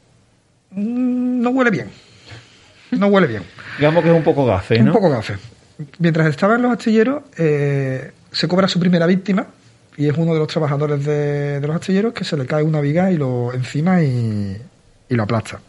Um, no huele bien. No huele bien. Digamos que es un poco gafe, ¿no? Un poco gafe. Mientras estaba en los astilleros, eh, se cobra su primera víctima, y es uno de los trabajadores de, de los astilleros que se le cae una viga y lo encima y, y lo aplasta.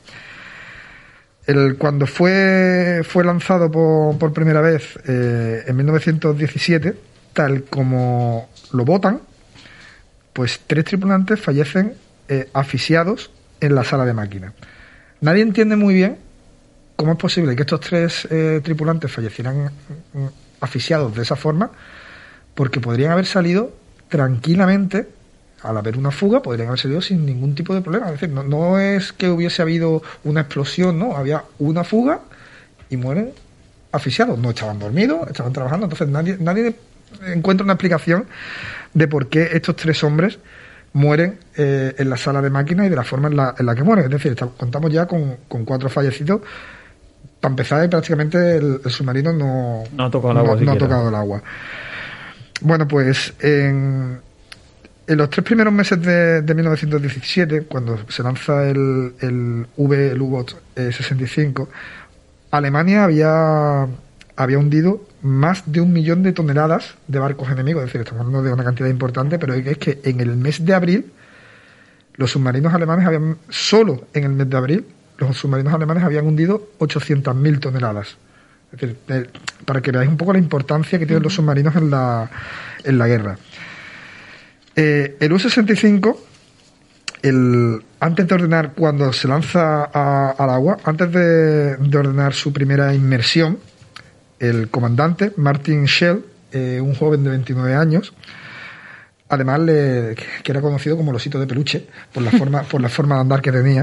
El, cuando fue, fue lanzado por, por primera vez eh, en mil novecientos diecisiete, tal como lo botan, pues tres tripulantes fallecen eh, asfixiados en la sala de máquinas. Nadie entiende muy bien ¿cómo es posible que estos tres eh, tripulantes fallecieran mm, asfixiados de esa forma? Porque podrían haber salido tranquilamente, al haber una fuga, podrían haber salido sin ningún tipo de problema. Es decir, no, no es que hubiese habido una explosión, no, había una fuga y mueren asfixiados. No estaban dormidos, estaban trabajando. Entonces nadie, nadie encuentra una explicación de por qué estos tres hombres mueren eh, en la sala de máquinas y de la forma en la, en la que mueren. Es decir, está, contamos ya con, con cuatro fallecidos. Para empezar, prácticamente el, el submarino no, no ha tocado el agua. No, no ha tocado el agua. Bueno, pues en, en los tres primeros meses de, de mil novecientos diecisiete, cuando se lanza el, el V, el U-Boot eh, sesenta y cinco, Alemania había, había hundido más de un millón de toneladas de barcos enemigos. Es decir, estamos hablando de una cantidad importante, pero es que en el mes de abril, los submarinos alemanes habían, solo en el mes de abril, los submarinos alemanes habían hundido ochocientas mil toneladas. Es decir, eh, para que veáis un poco la importancia que tienen los submarinos en la, en la guerra. Eh, el U sesenta y cinco, el, antes de ordenar, cuando se lanza a, al agua, antes de, de ordenar su primera inmersión, el comandante Martin Schell eh, un joven de veintinueve años, además le, que era conocido como el osito de peluche, por la forma, por la forma de andar que tenía,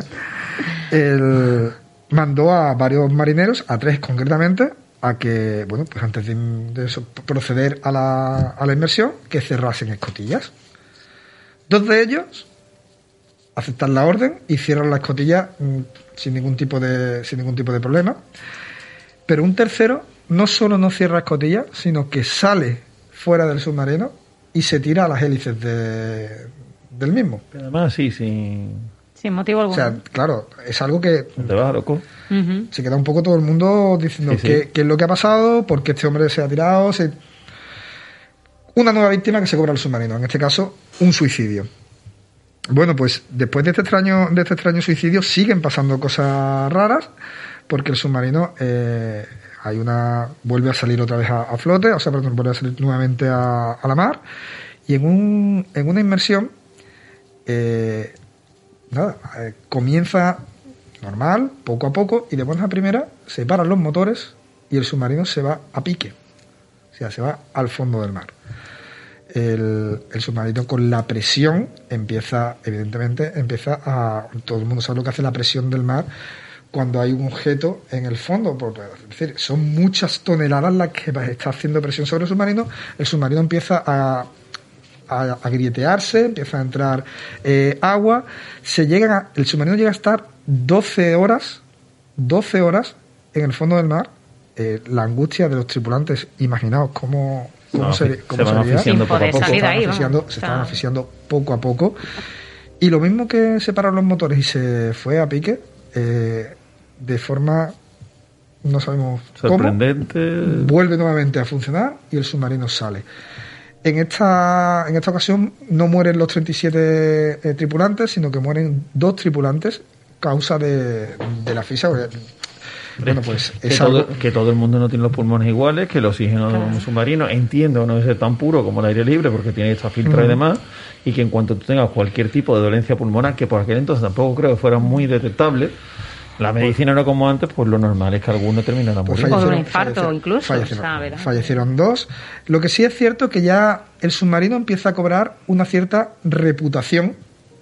él mandó a varios marineros, a tres concretamente, a que, bueno, pues antes de, de eso, proceder a la, a la inmersión, que cerrasen escotillas. Dos de ellos aceptan la orden y cierran la escotilla mmm, sin ningún tipo de sin ningún tipo de problema. Pero un tercero no solo no cierra escotilla, sino que sale fuera del submarino y se tira a las hélices de, del mismo. Pero además sí, sí. Sin motivo alguno. O sea, claro, es algo que Te vas loco. Uh-huh. se queda un poco todo el mundo diciendo Sí, sí. qué, qué es lo que ha pasado, por qué este hombre se ha tirado. Se... Una nueva víctima que se cobra el submarino, en este caso, un suicidio. Bueno, pues después de este extraño, de este extraño suicidio siguen pasando cosas raras, porque el submarino eh, hay una vuelve a salir otra vez a, a flote, o sea, perdón, vuelve a salir nuevamente a, a la mar, y en un en una inmersión eh, nada, eh, comienza normal, poco a poco, y de buenas a primera se paran los motores y el submarino se va a pique, o sea, se va al fondo del mar. El, el submarino con la presión empieza, evidentemente, empieza a... Todo el mundo sabe lo que hace la presión del mar cuando hay un objeto en el fondo. Por, es decir, son muchas toneladas las que está haciendo presión sobre el submarino. El submarino empieza a, a, a grietearse, empieza a entrar eh, agua. Se llegan a, el submarino llega a estar doce horas, doce horas en el fondo del mar. Eh, la angustia de los tripulantes, imaginaos cómo... cómo No, se, cómo se van sería. asfixiando poco a poco. Se estaban Ahí, asfixiando, vamos. se estaban asfixiando poco a poco. Y lo mismo que se pararon los motores y se fue a pique, eh, de forma, no sabemos Sorprendente. cómo, vuelve nuevamente a funcionar y el submarino sale. En esta, en esta ocasión no mueren los treinta y siete eh, tripulantes, sino que mueren dos tripulantes causa de, de la asfixia. Bueno, pues que, es todo, algo... que todo el mundo no tiene los pulmones iguales, que el oxígeno de un submarino, entiendo, no debe ser tan puro como el aire libre porque tiene esta filtra uh-huh. y demás, y que en cuanto tú tengas cualquier tipo de dolencia pulmonar, que por aquel entonces tampoco creo que fuera muy detectable, la medicina no como antes, pues lo normal es que algunos terminaran Pues muriendo. O de un infarto, fallecieron, incluso. Fallecieron, O sea, ¿verdad? fallecieron dos. Lo que sí es cierto que ya el submarino empieza a cobrar una cierta reputación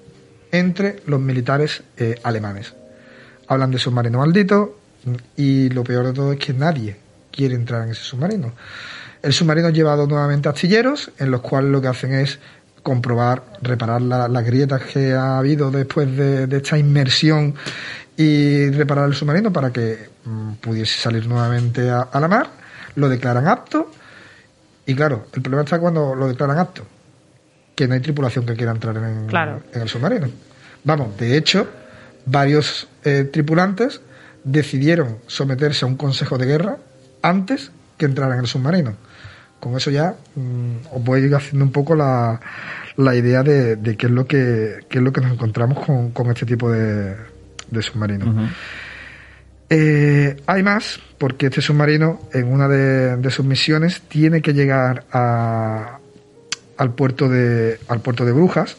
entre los militares eh, alemanes. Hablan de submarino maldito y lo peor de todo es que nadie quiere entrar en ese submarino. El submarino es llevado nuevamente a astilleros, en los cuales lo que hacen es comprobar, reparar la, las grietas que ha habido después de, de esta inmersión y reparar el submarino para que mm, pudiese salir nuevamente a, a la mar. Lo declaran apto y claro, el problema está cuando lo declaran apto, que no hay tripulación que quiera entrar en, Claro. en el submarino. Vamos, de hecho, varios eh, tripulantes decidieron someterse a un consejo de guerra antes que entrar en el submarino. Con eso ya mmm, os voy a ir haciendo un poco la, la idea de, de qué es lo que qué es lo que nos encontramos con, con este tipo de, de submarinos. Uh-huh. Eh, hay más, porque este submarino en una de, de sus misiones tiene que llegar a, al puerto de al puerto de Brujas.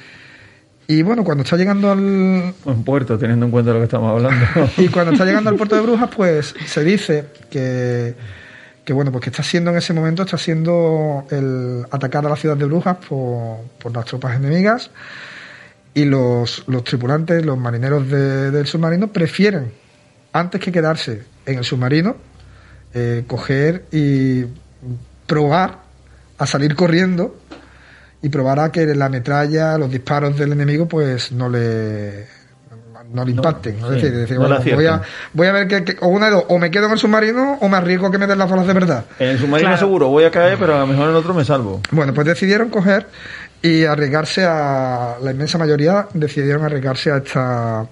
Y bueno, cuando está llegando al... Un puerto, teniendo en cuenta lo que estamos hablando. Y cuando está llegando al puerto de Brujas, pues se dice que, que bueno, pues que está siendo en ese momento, está siendo el atacada la ciudad de Brujas por, por las tropas enemigas, y los, los tripulantes, los marineros de, del submarino prefieren, antes que quedarse en el submarino, eh, coger y probar a salir corriendo y probará que la metralla, los disparos del enemigo, pues no le no le impacten. No, es sí, decir, decir no bueno, voy a voy a ver que, que o una de dos, o me quedo en el submarino o me arriesgo que me den las balas de verdad. En el submarino Claro. seguro voy a caer, pero a lo mejor en el otro me salvo. Bueno, pues decidieron coger y arriesgarse a... La inmensa mayoría decidieron arriesgarse a esta...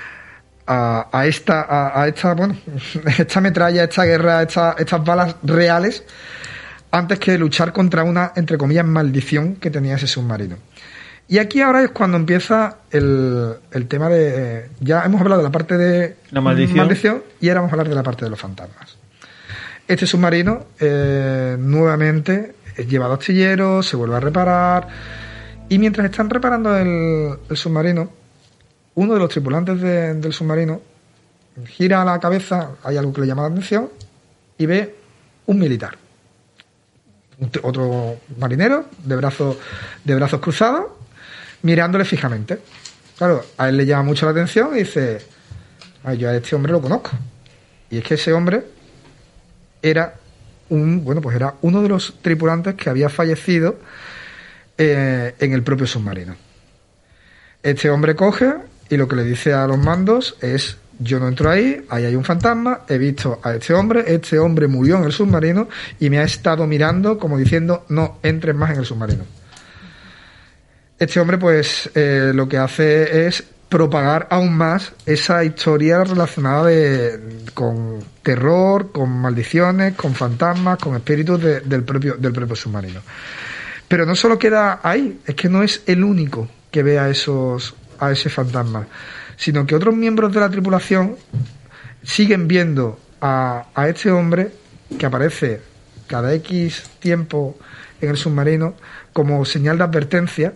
A, a esta, a, a esta, bueno, esta metralla, esta guerra, esta, estas balas reales, antes que luchar contra una, entre comillas, maldición que tenía ese submarino. Y aquí ahora es cuando empieza el, el tema de... Ya hemos hablado de la parte de la maldición. maldición y ahora vamos a hablar de la parte de los fantasmas. Este submarino eh, nuevamente es llevado a astilleros, se vuelve a reparar, y mientras están reparando el, el submarino, uno de los tripulantes de, del submarino gira la cabeza, hay algo que le llama la atención, y ve un militar. otro marinero de brazos, de brazos cruzados, mirándole fijamente. Claro, a él le llama mucho la atención y dice, ay, yo a este hombre lo conozco. Y es que ese hombre era un, bueno, pues era uno de los tripulantes que había fallecido eh, en el propio submarino. Este hombre coge y lo que le dice a los mandos es, yo no entro ahí, ahí hay un fantasma, he visto a este hombre, este hombre murió en el submarino y me ha estado mirando como diciendo, no entres más en el submarino. Este hombre pues eh, lo que hace es propagar aún más esa historia relacionada de, con terror, con maldiciones, con fantasmas, con espíritus de, del propio del propio submarino. Pero no solo queda ahí, es que no es el único que ve a esos a ese fantasma, sino que otros miembros de la tripulación siguen viendo a, a este hombre que aparece cada X tiempo en el submarino como señal de advertencia.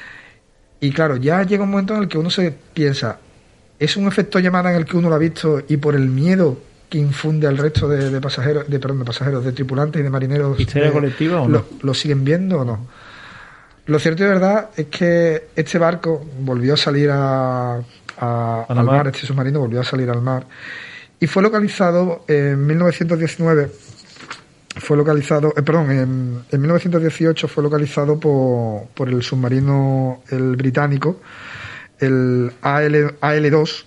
Y claro, ya llega un momento en el que uno se piensa, ¿es un efecto llamada en el que uno lo ha visto y por el miedo que infunde al resto de, de pasajeros, de perdón, de pasajeros, de tripulantes y de marineros, ¿Histeria eh, colectiva o no? Lo, lo siguen viendo o no? Lo cierto y verdad es que este barco volvió a salir a, a, a al mar. mar, este submarino volvió a salir al mar y fue localizado en mil novecientos diecinueve. Fue localizado, eh, perdón, en, en mil novecientos dieciocho fue localizado por, por el submarino el británico, el A L dos.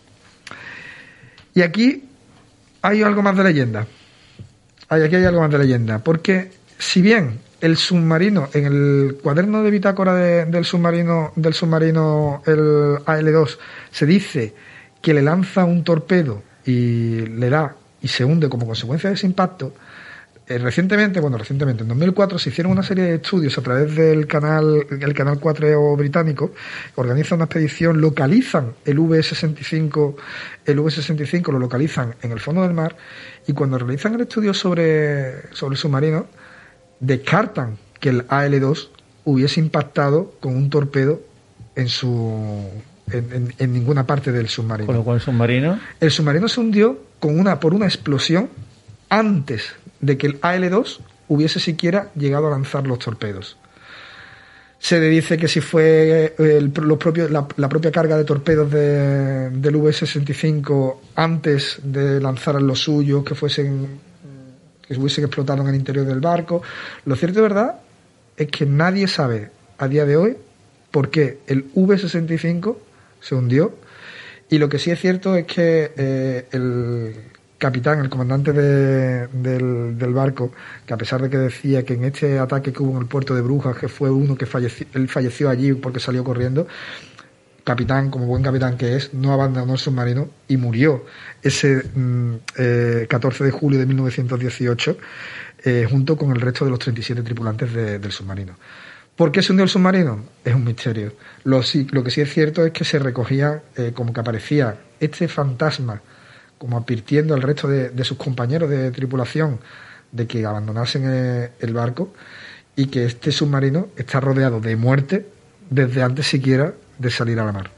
Y aquí hay algo más de leyenda. Hay, aquí hay algo más de leyenda, porque si bien el submarino, en el cuaderno de bitácora de, del submarino, del submarino el A L dos, se dice que le lanza un torpedo y le da y se hunde como consecuencia de ese impacto. Eh, recientemente, bueno, recientemente, en dos mil cuatro se hicieron una serie de estudios a través del canal, el canal cuatro británico, organizan una expedición, localizan el V sesenta y cinco, el V sesenta y cinco lo localizan en el fondo del mar, y cuando realizan el estudio sobre, sobre el submarino, descartan que el A L dos hubiese impactado con un torpedo en su en, en, en ninguna parte del submarino. ¿Con lo cual el submarino? El submarino se hundió con una por una explosión antes de que el A L dos hubiese siquiera llegado a lanzar los torpedos. Se le dice que si fue el, los propios, la, la propia carga de torpedos de, del V sesenta y cinco antes de lanzar los suyos, que fuesen que hubiesen explotado en el interior del barco. Lo cierto de verdad es que nadie sabe a día de hoy por qué el V sesenta y cinco se hundió, y lo que sí es cierto es que eh, el capitán, el comandante de, del, del barco, que a pesar de que decía que en este ataque que hubo en el puerto de Brujas, que fue uno que falleció, él falleció allí porque salió corriendo, capitán, como buen capitán que es, no abandonó el submarino y murió ese eh, catorce de julio de mil novecientos dieciocho eh, junto con el resto de los treinta y siete tripulantes de, del submarino. ¿Por qué se hundió el submarino? Es un misterio. Lo, sí, lo que sí es cierto es que se recogía, eh, como que aparecía este fantasma, como advirtiendo al resto de, de sus compañeros de tripulación de que abandonasen eh, el barco, y que este submarino está rodeado de muerte desde antes siquiera de salir a la mar.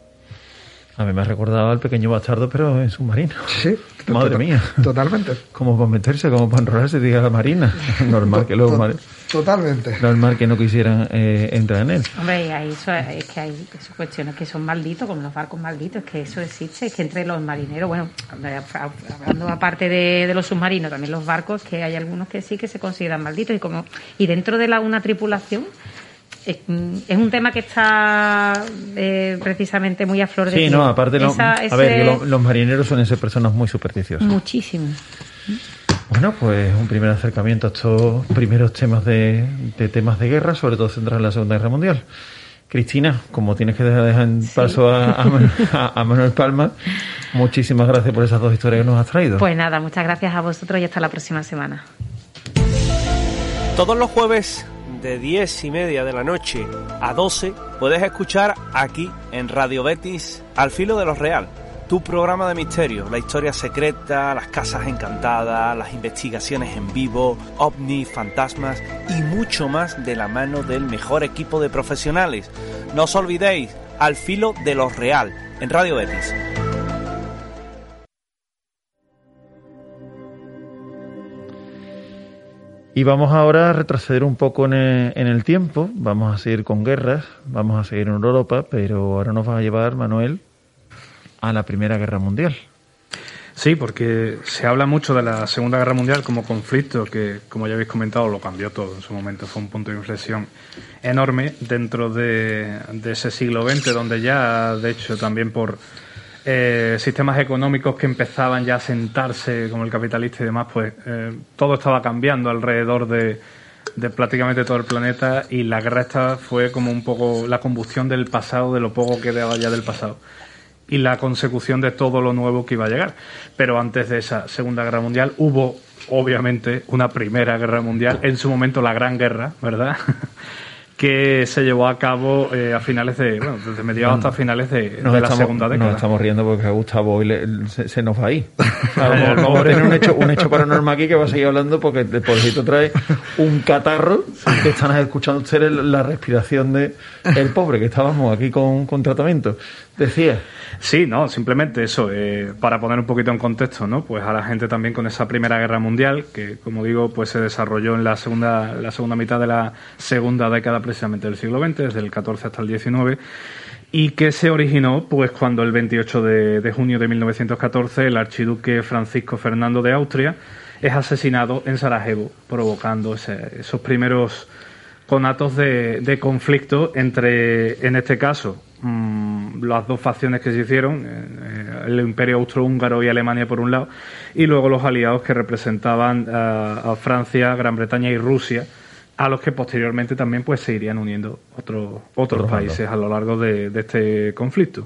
A mí me ha recordado al Pequeño Bastardo, pero en submarino. Sí, madre to- mía. Totalmente. Como para meterse, como para enrolarse, diga la marina. Normal que los mar... Totalmente. Normal que no quisieran eh, entrar en él. Hombre, y ahí eso, es que hay esas cuestiones que son malditos, como los barcos malditos, es que eso existe, es que entre los marineros, bueno, hablando aparte de, de los submarinos, también los barcos, que hay algunos que sí que se consideran malditos, y como y dentro de la una tripulación es, es un tema que está eh, precisamente muy a flor de piel. Sí, no, aparte, lo, Esa, a ese, ver, los, los marineros suelen ser personas muy supersticiosas. Muchísimo. Bueno, pues un primer acercamiento a estos primeros temas de, de temas de guerra, sobre todo centrados en la Segunda Guerra Mundial. Cristina, como tienes que dejar en sí. paso a, a, a Manuel Palma, muchísimas gracias por esas dos historias que nos has traído. Pues nada, muchas gracias a vosotros y hasta la próxima semana. Todos los jueves de diez y media de la noche a doce puedes escuchar aquí en Radio Betis Al Filo de lo Real, tu programa de misterio, la historia secreta, las casas encantadas, las investigaciones en vivo, ovnis, fantasmas y mucho más de la mano del mejor equipo de profesionales. No os olvidéis, Al Filo de lo Real, en Radio Betis. Y vamos ahora a retroceder un poco en el, en el tiempo, vamos a seguir con guerras, vamos a seguir en Europa, pero ahora nos va a llevar, Manuel, a la Primera Guerra Mundial. Sí, porque se habla mucho de la Segunda Guerra Mundial como conflicto que, como ya habéis comentado, lo cambió todo en su momento. Fue un punto de inflexión enorme dentro de, de ese siglo veinte, donde ya, de hecho, también por eh, sistemas económicos que empezaban ya a sentarse, como el capitalista y demás, pues eh, todo estaba cambiando alrededor de, de prácticamente todo el planeta, y la guerra esta fue como un poco la combustión del pasado, de lo poco que quedaba ya del pasado, y la consecución de todo lo nuevo que iba a llegar. Pero antes de esa Segunda Guerra Mundial hubo, obviamente, una Primera Guerra Mundial, en su momento la Gran Guerra, ¿verdad? que se llevó a cabo eh, a finales de, bueno, desde mediados hasta finales de, de la estamos, segunda década. Nos estamos riendo porque a Gustavo hoy le, se, se nos va ahí. Vamos, vamos a tener un hecho, un hecho paranormal aquí que va a seguir hablando porque el pobrecito trae un catarro que están escuchando ustedes la respiración de el pobre, que estábamos aquí con, con tratamiento. Decía. Sí, no, simplemente eso, eh, para poner un poquito en contexto, ¿no? Pues a la gente también con esa Primera Guerra Mundial, que como digo, pues se desarrolló en la segunda, la segunda mitad de la segunda década precisamente del siglo veinte, desde el catorce hasta el diecinueve, y que se originó pues cuando el veintiocho de, de junio de mil novecientos catorce el archiduque Francisco Fernando de Austria es asesinado en Sarajevo, provocando ese, esos primeros conatos de, de conflicto entre, en este caso, mmm, las dos facciones que se hicieron, eh, el Imperio Austrohúngaro y Alemania por un lado, y luego los aliados que representaban a, a Francia, Gran Bretaña y Rusia, a los que posteriormente también pues se irían uniendo otros otros países a lo largo de, de este conflicto.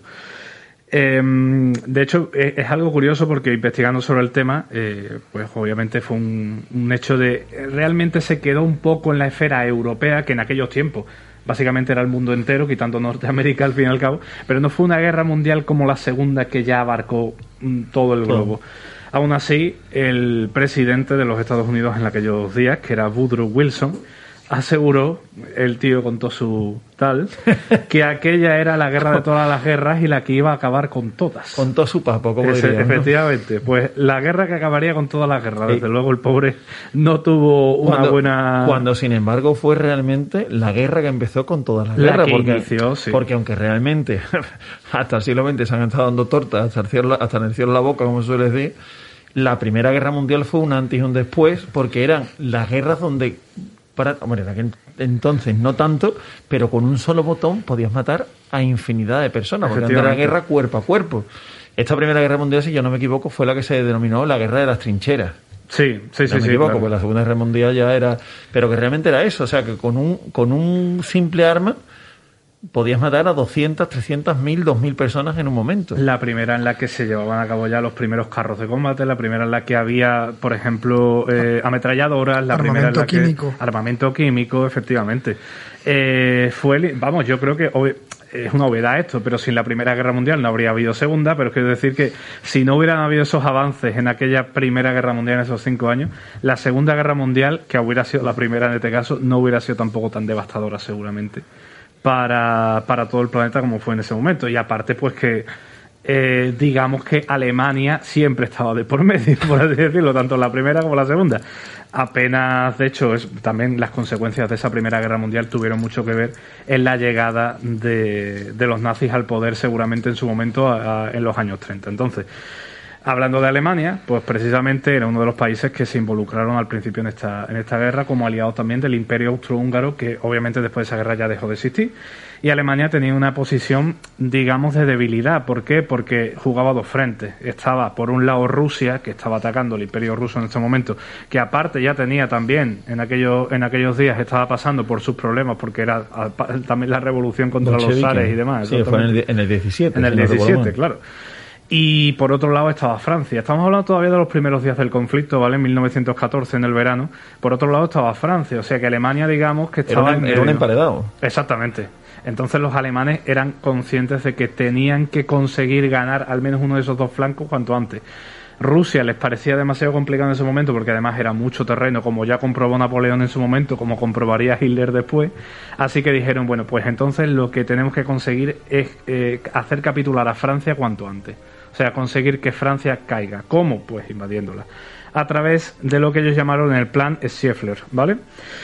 Eh, de hecho, es, es algo curioso porque investigando sobre el tema, eh, pues obviamente fue un, un hecho de... Realmente se quedó un poco en la esfera europea, que en aquellos tiempos básicamente era el mundo entero, quitando Norteamérica al fin y al cabo, pero no fue una guerra mundial como la segunda que ya abarcó mm, todo el globo. Oh. Aún así, el presidente de los Estados Unidos en aquellos días, que era Woodrow Wilson, aseguró, el tío contó su tal, que aquella era la guerra de todas las guerras y la que iba a acabar con todas. Con todo su papo, como Ese, dirían, ¿no? Efectivamente, pues la guerra que acabaría con todas las guerras. Desde sí. luego el pobre no tuvo una cuando, buena... Cuando, sin embargo, fue realmente la guerra que empezó con todas las la guerras. Que porque, inició, sí. porque aunque realmente hasta el siglo veinte se han estado dando tortas hasta el cielo, hasta en el cielo la boca, como se suele decir, la Primera Guerra Mundial fue un antes y un después, porque eran las guerras donde... Para, hombre, en aquel entonces no tanto, pero con un solo botón podías matar a infinidad de personas, porque antes era guerra cuerpo a cuerpo. Esta Primera Guerra Mundial, si yo no me equivoco, fue la que se denominó la Guerra de las Trincheras. Sí, sí, no sí. me sí, equivoco, claro. Pues la Segunda Guerra Mundial ya era... Pero que realmente era eso, o sea, que con un, con un simple arma podías matar a doscientas, trescientas, mil, dos mil personas en un momento. La primera en la que se llevaban a cabo ya los primeros carros de combate, la primera en la que había, por ejemplo, eh, ametralladoras, la primera en la que... Armamento químico. Armamento químico, efectivamente. Eh, fue, vamos, yo creo que es una obviedad esto, pero sin la Primera Guerra Mundial no habría habido Segunda, pero quiero decir que si no hubieran habido esos avances en aquella Primera Guerra Mundial en esos cinco años, la Segunda Guerra Mundial, que hubiera sido la primera en este caso, no hubiera sido tampoco tan devastadora seguramente para, para todo el planeta como fue en ese momento. Y aparte, pues que eh, digamos que Alemania siempre estaba de por medio, por así decirlo, tanto en la primera como en la segunda. Apenas, de hecho, es, también las consecuencias de esa Primera Guerra Mundial tuvieron mucho que ver en la llegada de, de los nazis al poder, seguramente en su momento, a, a, en los años treinta. Entonces, hablando de Alemania, pues precisamente era uno de los países que se involucraron al principio en esta, en esta guerra, como aliados también del Imperio Austrohúngaro, que obviamente después de esa guerra ya dejó de existir. Y Alemania tenía una posición, digamos, de debilidad. ¿Por qué? Porque jugaba a dos frentes. Estaba, por un lado, Rusia, que estaba atacando al Imperio Ruso en este momento, que aparte ya tenía también, en aquellos, en aquellos días, estaba pasando por sus problemas, porque era también la revolución contra los zares y demás. Sí, fue en el, en el diecisiete. En el diecisiete, claro. Y por otro lado estaba Francia. Estamos hablando todavía de los primeros días del conflicto, ¿vale? En mil novecientos catorce, en el verano. Por otro lado estaba Francia. O sea que Alemania, digamos, que estaba... Era un, era un emparedado. Exactamente. Entonces los alemanes eran conscientes de que tenían que conseguir ganar al menos uno de esos dos flancos cuanto antes. Rusia les parecía demasiado complicado en ese momento, porque además era mucho terreno, como ya comprobó Napoleón en su momento, como comprobaría Hitler después. Así que dijeron, bueno, pues entonces lo que tenemos que conseguir es eh, hacer capitular a Francia cuanto antes. O O sea, conseguir que Francia caiga. ¿Cómo? Pues invadiéndola. A través de lo que ellos llamaron el plan Schieffeler, ¿vale?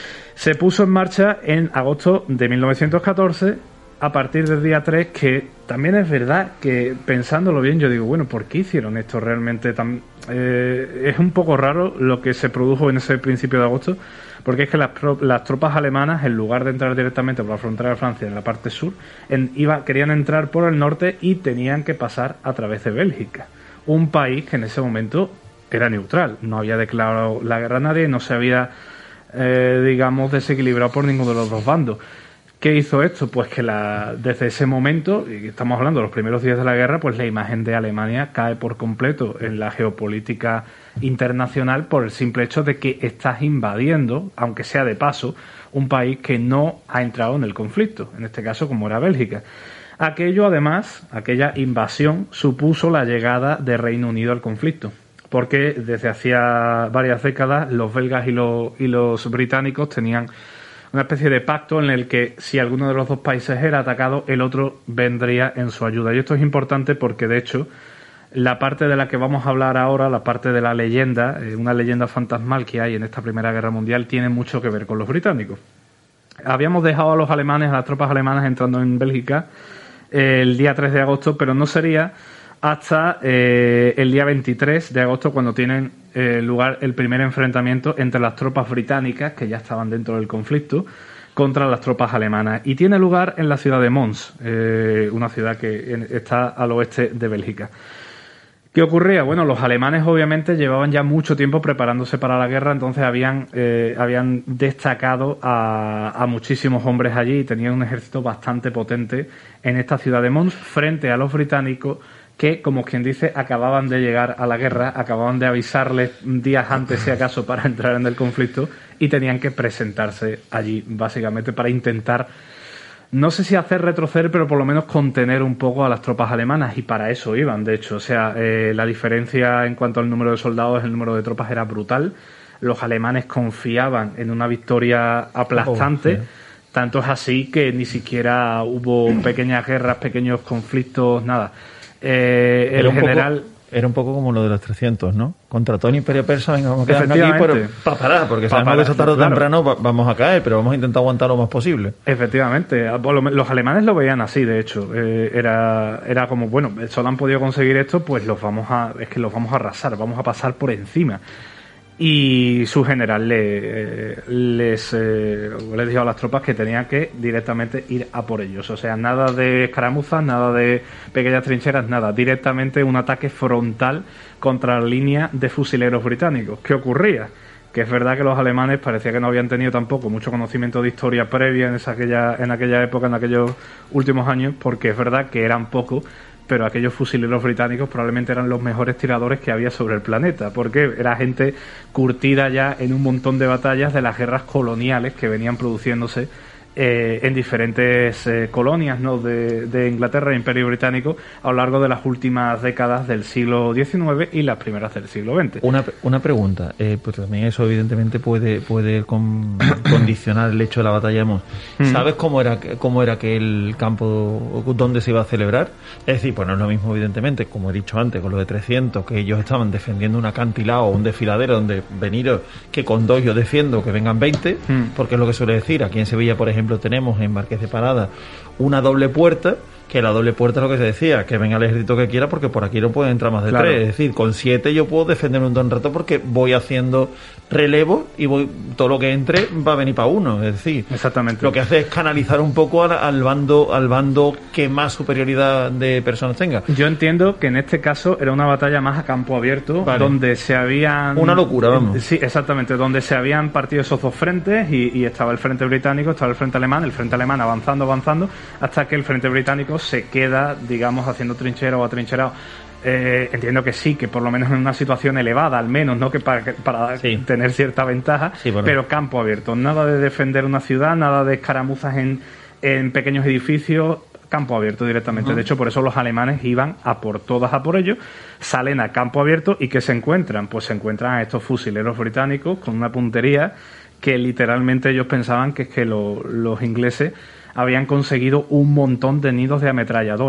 Se puso en marcha en agosto de mil novecientos catorce, a partir del día tres, que también es verdad que, pensándolo bien, yo digo, bueno, ¿por qué hicieron esto realmente tan...? Eh, es un poco raro lo que se produjo en ese principio de agosto, porque es que las, las tropas alemanas, en lugar de entrar directamente por la frontera de Francia en la parte sur, en, iba, querían entrar por el norte y tenían que pasar a través de Bélgica, un país que en ese momento era neutral, no había declarado la guerra a nadie, no se había, eh, digamos, desequilibrado por ninguno de los dos bandos. ¿Qué hizo esto? Pues que la, desde ese momento, y estamos hablando de los primeros días de la guerra, pues la imagen de Alemania cae por completo en la geopolítica internacional por el simple hecho de que estás invadiendo, aunque sea de paso, un país que no ha entrado en el conflicto, en este caso como era Bélgica. Aquello, además, aquella invasión supuso la llegada de Reino Unido al conflicto, porque desde hacía varias décadas los belgas y los, y los británicos tenían una especie de pacto en el que si alguno de los dos países era atacado, el otro vendría en su ayuda. Y esto es importante porque, de hecho, la parte de la que vamos a hablar ahora, la parte de la leyenda, eh, una leyenda fantasmal que hay en esta Primera Guerra Mundial, tiene mucho que ver con los británicos. Habíamos dejado a los alemanes, a las tropas alemanas entrando en Bélgica eh, el día tres de agosto, pero no sería hasta eh, el día veintitrés de agosto cuando tienen eh, lugar el primer enfrentamiento entre las tropas británicas, que ya estaban dentro del conflicto, contra las tropas alemanas. Y tiene lugar en la ciudad de Mons, eh, una ciudad que en, está al oeste de Bélgica. ¿Qué ocurría? Bueno, los alemanes obviamente llevaban ya mucho tiempo preparándose para la guerra, entonces habían, eh, habían destacado a, a muchísimos hombres allí y tenían un ejército bastante potente en esta ciudad de Mons frente a los británicos, que, como quien dice, acababan de llegar a la guerra, acababan de avisarles días antes, si acaso, para entrar en el conflicto, y tenían que presentarse allí, básicamente, para intentar, no sé si hacer retroceder, pero por lo menos contener un poco a las tropas alemanas, y para eso iban, de hecho. O sea, eh, la diferencia en cuanto al número de soldados, el número de tropas era brutal. Los alemanes confiaban en una victoria aplastante. Oh, sí. Tanto es así que ni siquiera hubo pequeñas guerras, pequeños conflictos, nada. Eh, el general... Poco, era un poco como lo de los trescientos, ¿no? Contra todo el Imperio Persa, venga, vamos a quedarnos aquí pero para parar, porque pa sabemos parar, que eso tarde o claro. temprano va, vamos a caer, pero vamos a intentar aguantar lo más posible. Efectivamente, los alemanes lo veían así, de hecho. Eh, era era como, bueno, solo han podido conseguir esto, pues los vamos a es que los vamos a arrasar, vamos a pasar por encima. Y su general le, eh, les, eh, les dijo a las tropas que tenían que directamente ir a por ellos. O sea, nada de escaramuzas, nada de pequeñas trincheras, nada. Directamente un ataque frontal contra la línea de fusileros británicos. ¿Qué ocurría? Que es verdad que los alemanes parecía que no habían tenido tampoco mucho conocimiento de historia previa en, esa, aquella, en aquella época, en aquellos últimos años, porque es verdad que eran pocos, pero aquellos fusileros británicos probablemente eran los mejores tiradores que había sobre el planeta, porque era gente curtida ya en un montón de batallas de las guerras coloniales que venían produciéndose eh, en diferentes eh, colonias, ¿no?, de, de Inglaterra e Imperio Británico a lo largo de las últimas décadas del siglo diecinueve y las primeras del siglo veinte. Una, una pregunta, eh, pues también eso evidentemente puede puede con, condicionar el hecho de la batalla de Mons. ¿Sabes cómo era cómo era aquel campo donde se iba a celebrar? Es decir, pues no es lo mismo evidentemente, como he dicho antes, con lo de trescientos, que ellos estaban defendiendo un acantilado o un desfiladero donde veniros, que con dos yo defiendo que vengan veinte, mm. porque es lo que suele decir. Aquí en Sevilla, por ejemplo, tenemos en Marqués de Parada una doble puerta, que la doble puerta es lo que se decía, que venga el ejército que quiera, porque por aquí no pueden entrar más de claro. tres. Es decir, con siete yo puedo defenderme un buen rato porque voy haciendo relevo y voy todo lo que entre va a venir para uno. Es decir, exactamente. Lo que hace es canalizar un poco al, al bando al bando que más superioridad de personas tenga. Yo entiendo que en este caso era una batalla más a campo abierto, vale. donde se habían... Una locura, vamos. Sí, exactamente, donde se habían partido esos dos frentes y, y estaba el frente británico, estaba el frente alemán, el frente alemán avanzando, avanzando, hasta que el frente británico se queda, digamos, haciendo trinchera o atrincherado. Eh, entiendo que sí, que por lo menos en una situación elevada, al menos, ¿no?, que para, para sí. tener cierta ventaja, sí, bueno. pero campo abierto, nada de defender una ciudad, nada de escaramuzas en, en pequeños edificios, campo abierto directamente. Uh-huh. De hecho, por eso los alemanes iban a por todas, a por ello, salen a campo abierto y ¿qué se encuentran? Pues se encuentran a estos fusileros británicos con una puntería que literalmente ellos pensaban que es que lo, los ingleses habían conseguido un montón de nidos de ametralladoras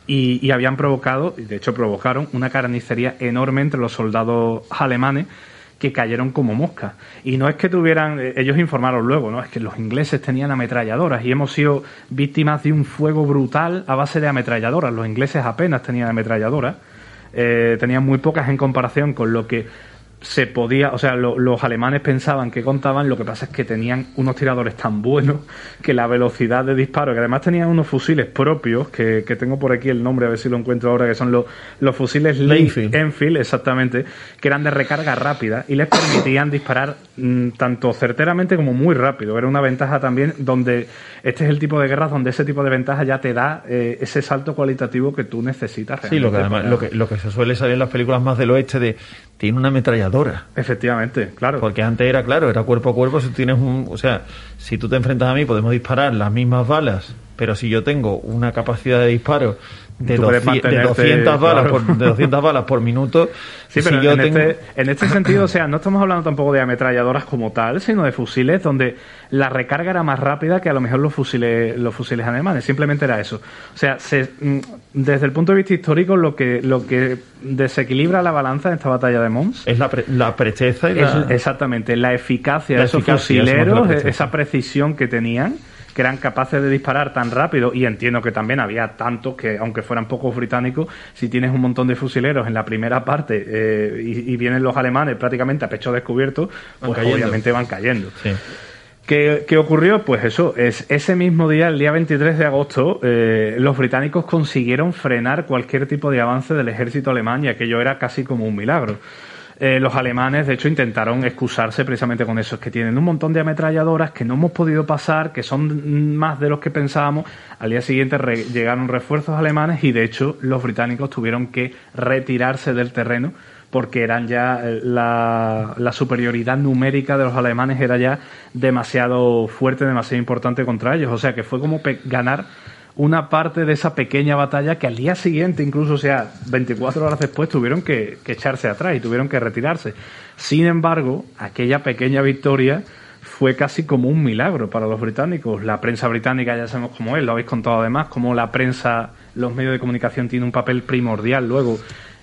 y, y habían provocado, y de hecho provocaron, una carnicería enorme entre los soldados alemanes que cayeron como moscas. Y no es que tuvieran, ellos informaron luego, no, es que los ingleses tenían ametralladoras y hemos sido víctimas de un fuego brutal a base de ametralladoras. Los ingleses apenas tenían ametralladoras, eh, tenían muy pocas en comparación con lo que se podía, o sea, lo, los alemanes pensaban que contaban. Lo que pasa es que tenían unos tiradores tan buenos que la velocidad de disparo, que además tenían unos fusiles propios, que, que tengo por aquí el nombre, a ver si lo encuentro ahora, que son los, los fusiles Enfield. Enfield, exactamente, que eran de recarga rápida y les permitían disparar mmm, tanto certeramente como muy rápido. Era una ventaja también, donde este es el tipo de guerras donde ese tipo de ventaja ya te da eh, ese salto cualitativo que tú necesitas realmente. Sí, lo que además, lo que, lo que se suele saber en las películas más del oeste de tiene una ametralladora. Efectivamente, claro. Porque antes era claro, era cuerpo a cuerpo. Si tienes un, o sea, si tú te enfrentas a mí, podemos disparar las mismas balas, pero si yo tengo una capacidad de disparo de, doci- de doscientas balas claro. por, de doscientas balas por minuto. Sí, pero si yo en, tengo... este, en este sentido, o sea, no estamos hablando tampoco de ametralladoras como tal, sino de fusiles donde la recarga era más rápida que a lo mejor los fusiles los fusiles alemanes. Simplemente era eso. O sea, se, desde el punto de vista histórico, lo que lo que desequilibra la balanza en esta batalla de Mons es la, pre- la presteza y es la... exactamente la eficacia la de esos eficacia, fusileros, es esa precisión que tenían, que eran capaces de disparar tan rápido. Y entiendo que también había tantos que, aunque fueran pocos británicos, si tienes un montón de fusileros en la primera parte eh, y, y vienen los alemanes prácticamente a pecho descubierto, pues cayendo. obviamente van cayendo. Sí. ¿Qué, ¿Qué ocurrió? Pues eso, es ese mismo día, el día veintitrés de agosto, eh, los británicos consiguieron frenar cualquier tipo de avance del ejército alemán, y aquello era casi como un milagro. Eh, los alemanes, de hecho, intentaron excusarse precisamente con eso, es que tienen un montón de ametralladoras que no hemos podido pasar, que son más de los que pensábamos. Al día siguiente re- llegaron refuerzos alemanes y, de hecho, los británicos tuvieron que retirarse del terreno porque eran ya la, la superioridad numérica de los alemanes era ya demasiado fuerte, demasiado importante contra ellos. O sea, que fue como pe- ganar una parte de esa pequeña batalla que al día siguiente, incluso, o sea, veinticuatro horas después, tuvieron que, que echarse atrás y tuvieron que retirarse. Sin embargo, aquella pequeña victoria fue casi como un milagro para los británicos. La prensa británica, ya sabemos cómo es, lo habéis contado además, cómo la prensa, los medios de comunicación tienen un papel primordial luego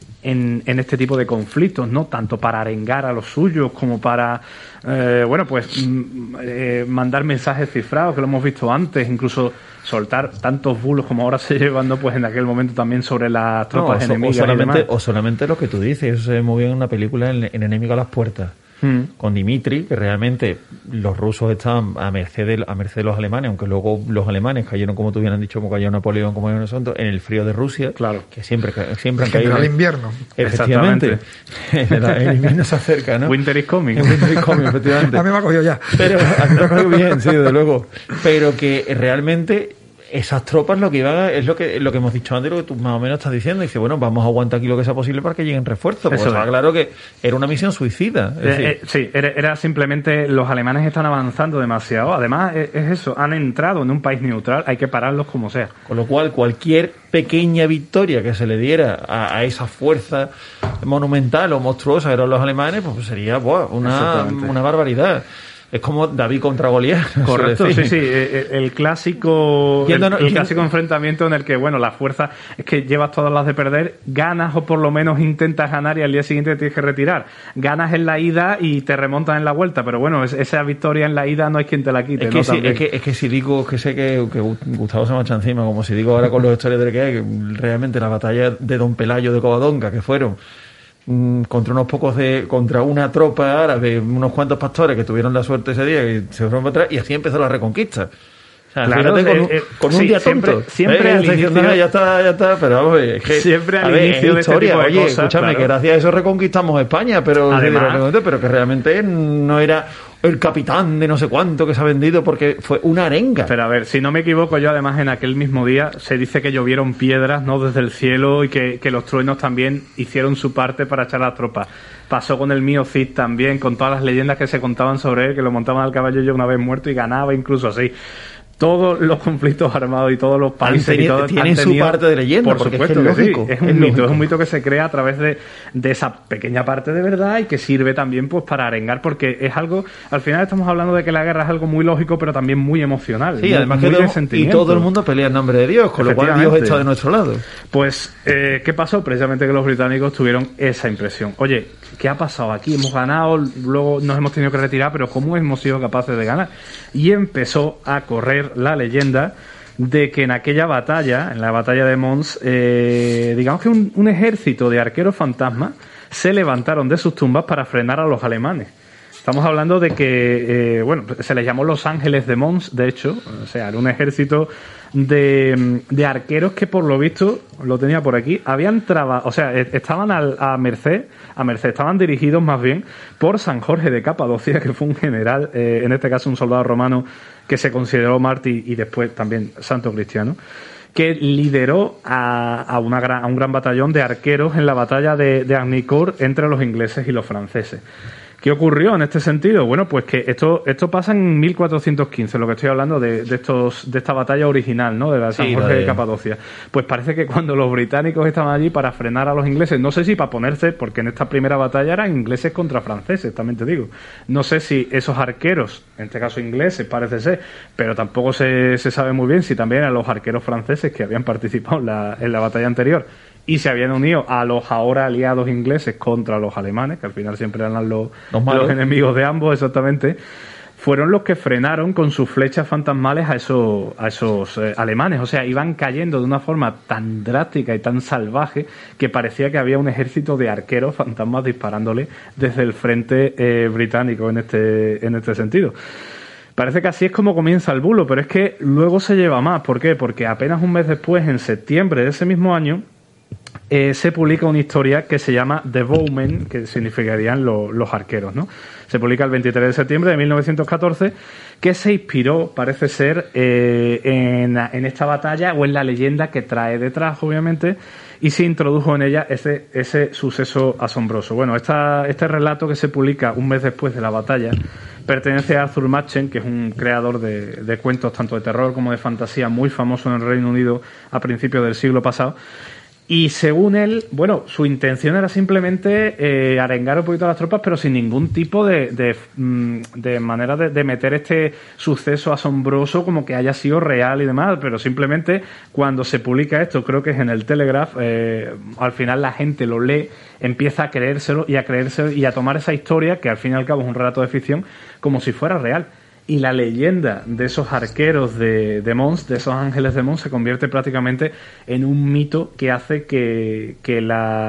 en, en este tipo de conflictos, ¿no? Tanto para arengar a los suyos como para, eh, bueno, pues mm, eh, mandar mensajes cifrados, que lo hemos visto antes, incluso soltar tantos bulos como ahora se llevan, ¿no? Pues en aquel momento también sobre las tropas no, o, enemigas o solamente, y demás. o solamente lo que tú dices, eso se ve muy bien en una película, en, en Enemigo a las Puertas. Hmm. Con Dimitri, que realmente los rusos estaban a merced de, a merced de los alemanes, aunque luego los alemanes cayeron, como tú bien has dicho, como cayó Napoleón, como cayó nosotros, en el frío de Rusia, claro, que siempre, siempre han caído en el invierno. Efectivamente. el, el invierno se acerca, ¿no? Winter is coming. Winter is coming, efectivamente. A mí me ha cogido ya. Pero a mí me ha cogido bien, sí, desde luego. Pero que realmente esas tropas lo que iban es lo que lo que hemos dicho antes, lo que tú más o menos estás diciendo. Dice, bueno, vamos a aguantar aquí lo que sea posible para que lleguen refuerzos. Pues estaba claro que era una misión suicida. Es decir, eh, eh, sí, era, era simplemente los alemanes están avanzando demasiado. Además, es, es eso, han entrado en un país neutral, hay que pararlos como sea. Con lo cual, cualquier pequeña victoria que se le diera a, a esa fuerza monumental o monstruosa que eran los alemanes, pues sería buah, una, una barbaridad. Es como David contra Goliat. Correcto, sí, sí. El clásico, el, el clásico enfrentamiento en el que, bueno, la fuerza es que llevas todas las de perder, ganas o por lo menos intentas ganar y al día siguiente te tienes que retirar. Ganas en la ida y te remontas en la vuelta, pero bueno, esa victoria en la ida no hay quien te la quite. Es que, ¿no? si, es que, es que si digo, que sé que, que Gustavo se me echa encima, como si digo ahora con los historiadores que hay, que realmente la batalla de Don Pelayo de Covadonga, que fueron contra unos pocos de contra una tropa árabe, unos cuantos pastores que tuvieron la suerte ese día y se fueron para atrás, y así empezó la reconquista. O sea, claro, fíjate, con, eh, con un sí, día siempre, tonto. Siempre eh, al inicio, no, ya está, ya está, pero vamos, es que siempre al ver, inicio de historia, este tipo de oye, cosas, escúchame, claro, que gracias a eso reconquistamos España, pero además, pero que realmente no era el capitán de no sé cuánto que se ha vendido, porque fue una arenga. Pero a ver, si no me equivoco yo, además en aquel mismo día se dice que llovieron piedras, ¿no?, desde el cielo, y que, que los truenos también hicieron su parte para echar las tropas. Pasó con el mío Cid también, con todas las leyendas que se contaban sobre él, que lo montaban al caballo ya una vez muerto y ganaba incluso así. todos los conflictos armados y todos los países teni- y todo, tienen su parte de leyenda, por porque supuesto es que es que lógico, sí, es un es mito, lógico. es un mito que se crea a través de, de esa pequeña parte de verdad y que sirve también pues para arengar, porque es algo, al final estamos hablando de que la guerra es algo muy lógico pero también muy emocional. Sí, muy, además muy que de todo, y sentimiento. todo el mundo pelea en nombre de Dios, con lo cual Dios está de nuestro lado. Pues, eh, ¿qué pasó? Precisamente que los británicos tuvieron esa impresión. Oye, ¿qué ha pasado aquí? Hemos ganado, luego nos hemos tenido que retirar, pero ¿cómo hemos sido capaces de ganar? Y empezó a correr la leyenda de que en aquella batalla, en la batalla de Mons, eh, digamos que un, un ejército de arqueros fantasmas se levantaron de sus tumbas para frenar a los alemanes. Estamos hablando de que, eh, bueno, se les llamó los Ángeles de Mons, de hecho, o sea, era un ejército de, de arqueros que por lo visto, lo tenía por aquí, habían trabajado, o sea, estaban al, a merced, a merced, estaban dirigidos más bien por San Jorge de Capadocia, que fue un general, eh, en este caso un soldado romano que se consideró mártir y después también santo cristiano, que lideró a, a, una gran, a un gran batallón de arqueros en la batalla de, de Agnicourt entre los ingleses y los franceses. ¿Qué ocurrió en este sentido? Bueno, pues que esto esto pasa en mil cuatrocientos quince, lo que estoy hablando de, de estos de esta batalla original, ¿no? De la San Sí, Jorge de... de Capadocia. Pues parece que cuando los británicos estaban allí para frenar a los ingleses, no sé si para ponerse, porque en esta primera batalla eran ingleses contra franceses, también te digo. No sé si esos arqueros, en este caso ingleses, parece ser, pero tampoco se, se sabe muy bien si también eran los arqueros franceses que habían participado en la, en la batalla anterior y se habían unido a los ahora aliados ingleses contra los alemanes, que al final siempre eran los, los, los enemigos de ambos, exactamente, fueron los que frenaron con sus flechas fantasmales a esos, a esos eh, alemanes. O sea, iban cayendo de una forma tan drástica y tan salvaje que parecía que había un ejército de arqueros fantasmas disparándole desde el frente eh, británico en este, en este sentido. Parece que así es como comienza el bulo, pero es que luego se lleva más. ¿Por qué? Porque apenas un mes después, en septiembre de ese mismo año, Eh, se publica una historia que se llama The Bowmen, que significarían lo, los arqueros, ¿no? Se publica el veintitrés de septiembre de mil novecientos catorce, que se inspiró, parece ser, eh, en, en esta batalla o en la leyenda que trae detrás, obviamente, y se introdujo en ella ese, ese suceso asombroso. Bueno, esta, este relato que se publica un mes después de la batalla pertenece a Arthur Machen, que es un creador de, de cuentos tanto de terror como de fantasía muy famoso en el Reino Unido a principios del siglo pasado. Y según él, bueno, su intención era simplemente eh, arengar un poquito a las tropas, pero sin ningún tipo de, de, de manera de, de meter este suceso asombroso como que haya sido real y demás, pero simplemente cuando se publica esto, creo que es en el Telegraph, eh, al final la gente lo lee, empieza a creérselo y a creérselo y a tomar esa historia, que al fin y al cabo es un relato de ficción, como si fuera real. Y la leyenda de esos arqueros de, de Mons, de esos ángeles de Mons, se convierte prácticamente en un mito que hace que, que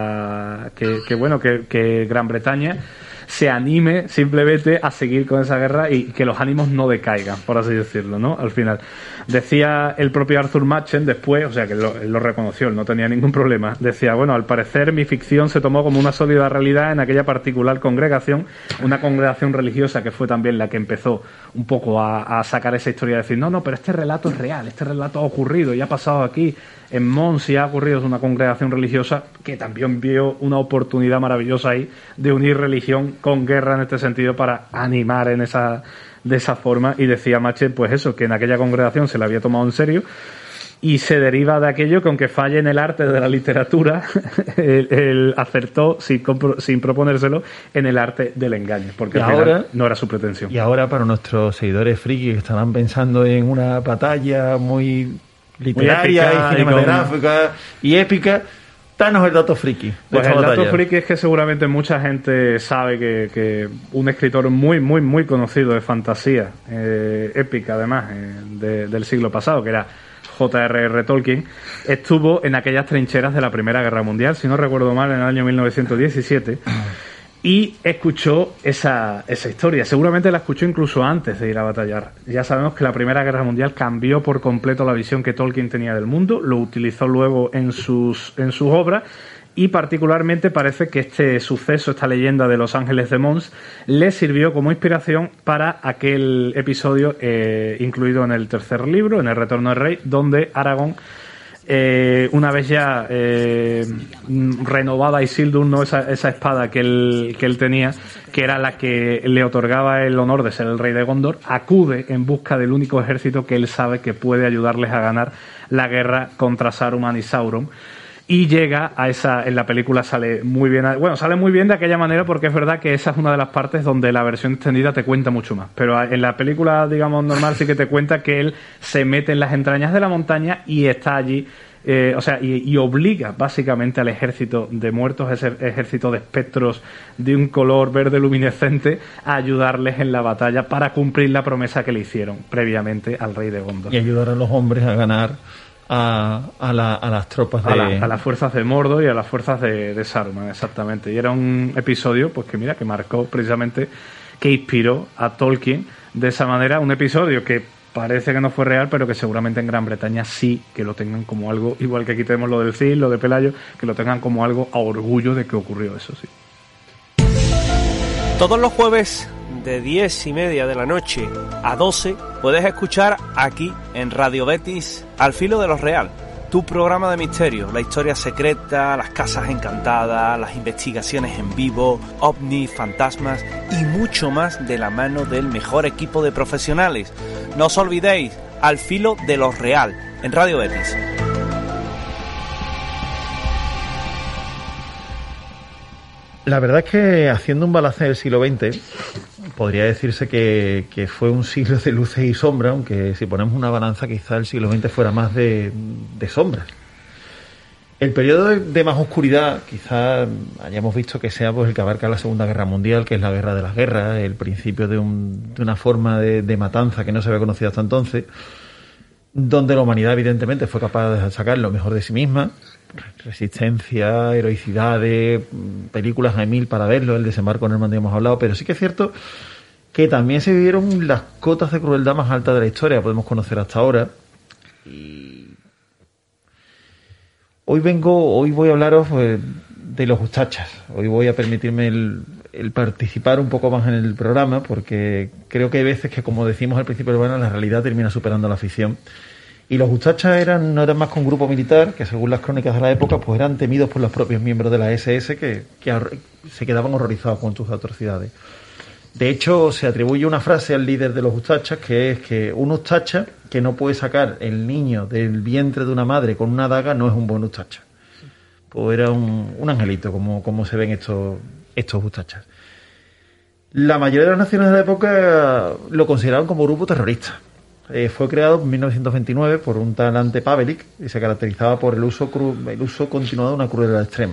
la que, que bueno que, que Gran Bretaña se anime simplemente a seguir con esa guerra y que los ánimos no decaigan, por así decirlo, ¿no? Al final. Decía el propio Arthur Machen después, o sea que lo, él lo reconoció, él no tenía ningún problema, decía, bueno, al parecer mi ficción se tomó como una sólida realidad en aquella particular congregación, una congregación religiosa que fue también la que empezó un poco a, a sacar esa historia, de decir, no, no, pero este relato es real, este relato ha ocurrido y ha pasado aquí en Mons y ha ocurrido, es una congregación religiosa que también vio una oportunidad maravillosa ahí de unir religión con guerra en este sentido para animar en esa de esa forma, y decía Machen pues eso, que en aquella congregación se la había tomado en serio y se deriva de aquello que aunque falle en el arte de la literatura él, él acertó sin, sin proponérselo en el arte del engaño, porque al ahora, final no era su pretensión. Y ahora para nuestros seguidores frikis que estarán pensando en una batalla muy literaria muy épica, y cinematográfica y, con... y épica, danos el dato friki. Pues el batalla. dato friki es que seguramente mucha gente sabe que, que un escritor muy, muy, muy conocido de fantasía eh, épica, además, eh, de, del siglo pasado, que era J R R Tolkien, estuvo en aquellas trincheras de la Primera Guerra Mundial, si no recuerdo mal, en el año mil novecientos diecisiete, y escuchó esa, esa historia. Seguramente la escuchó incluso antes de ir a batallar. Ya sabemos que la Primera Guerra Mundial cambió por completo la visión que Tolkien tenía del mundo, lo utilizó luego en sus, en sus obras, y particularmente parece que este suceso, esta leyenda de los Ángeles de Mons, le sirvió como inspiración para aquel episodio eh, incluido en el tercer libro, en El Retorno del Rey, donde Aragorn Eh, una vez ya eh, renovada Isildur, ¿no? esa, esa espada que él, que él tenía, que era la que le otorgaba el honor de ser el rey de Gondor, acude en busca del único ejército que él sabe que puede ayudarles a ganar la guerra contra Saruman y Sauron. Y llega a esa, en la película sale muy bien, bueno, sale muy bien de aquella manera, porque es verdad que esa es una de las partes donde la versión extendida te cuenta mucho más. Pero en la película, digamos, normal sí que te cuenta que él se mete en las entrañas de la montaña y está allí, eh, o sea, y, y obliga básicamente al ejército de muertos, ese ejército de espectros de un color verde luminescente, a ayudarles en la batalla para cumplir la promesa que le hicieron previamente al rey de Gondor. Y ayudar a los hombres a ganar A, a, la, a las tropas de... A, la, a las fuerzas de Mordor y a las fuerzas de, de Saruman, exactamente. Y era un episodio, pues que mira, que marcó precisamente, que inspiró a Tolkien de esa manera. Un episodio que parece que no fue real, pero que seguramente en Gran Bretaña sí que lo tengan como algo, igual que aquí tenemos lo del Cid, lo de Pelayo, que lo tengan como algo a orgullo de que ocurrió eso, sí. Todos los jueves de diez y media de la noche a doce puedes escuchar aquí en Radio Betis Al Filo de lo Real, tu programa de misterio, la historia secreta, las casas encantadas, las investigaciones en vivo, ovnis, fantasmas y mucho más de la mano del mejor equipo de profesionales. No os olvidéis, Al Filo de lo Real en Radio Betis. La verdad es que haciendo un balance del siglo veinte, podría decirse que, que fue un siglo de luces y sombras, aunque si ponemos una balanza quizá el siglo veinte fuera más de, de sombras. El periodo de, de más oscuridad quizá hayamos visto que sea pues el que abarca la Segunda Guerra Mundial, que es la guerra de las guerras, el principio de, un, de una forma de, de matanza que no se había conocido hasta entonces, donde la humanidad evidentemente fue capaz de sacar lo mejor de sí misma. Resistencia, heroicidades, películas hay mil para verlo, el desembarco en Normandía hemos hablado, pero sí que es cierto que también se vivieron las cotas de crueldad más altas de la historia, podemos conocer hasta ahora. Y hoy vengo, hoy voy a hablaros pues, de los Ustachas. Hoy voy a permitirme el, el participar un poco más en el programa, porque creo que hay veces que, como decimos al principio del programa, la realidad termina superando la ficción. Y los Ustachas eran, no eran más que un grupo militar que, según las crónicas de la época, pues eran temidos por los propios miembros de la ese ese que, que se quedaban horrorizados con sus atrocidades. De hecho, se atribuye una frase al líder de los Ustachas, que es que un Ustacha que no puede sacar el niño del vientre de una madre con una daga no es un buen Ustacha. Pues era un, un angelito, como, como se ven estos, estos Ustachas. La mayoría de las naciones de la época lo consideraban como grupo terrorista. Eh, fue creado en mil novecientos veintinueve por un tal Ante Pavelic y se caracterizaba por el uso, cru el uso continuado de una crueldad extrema.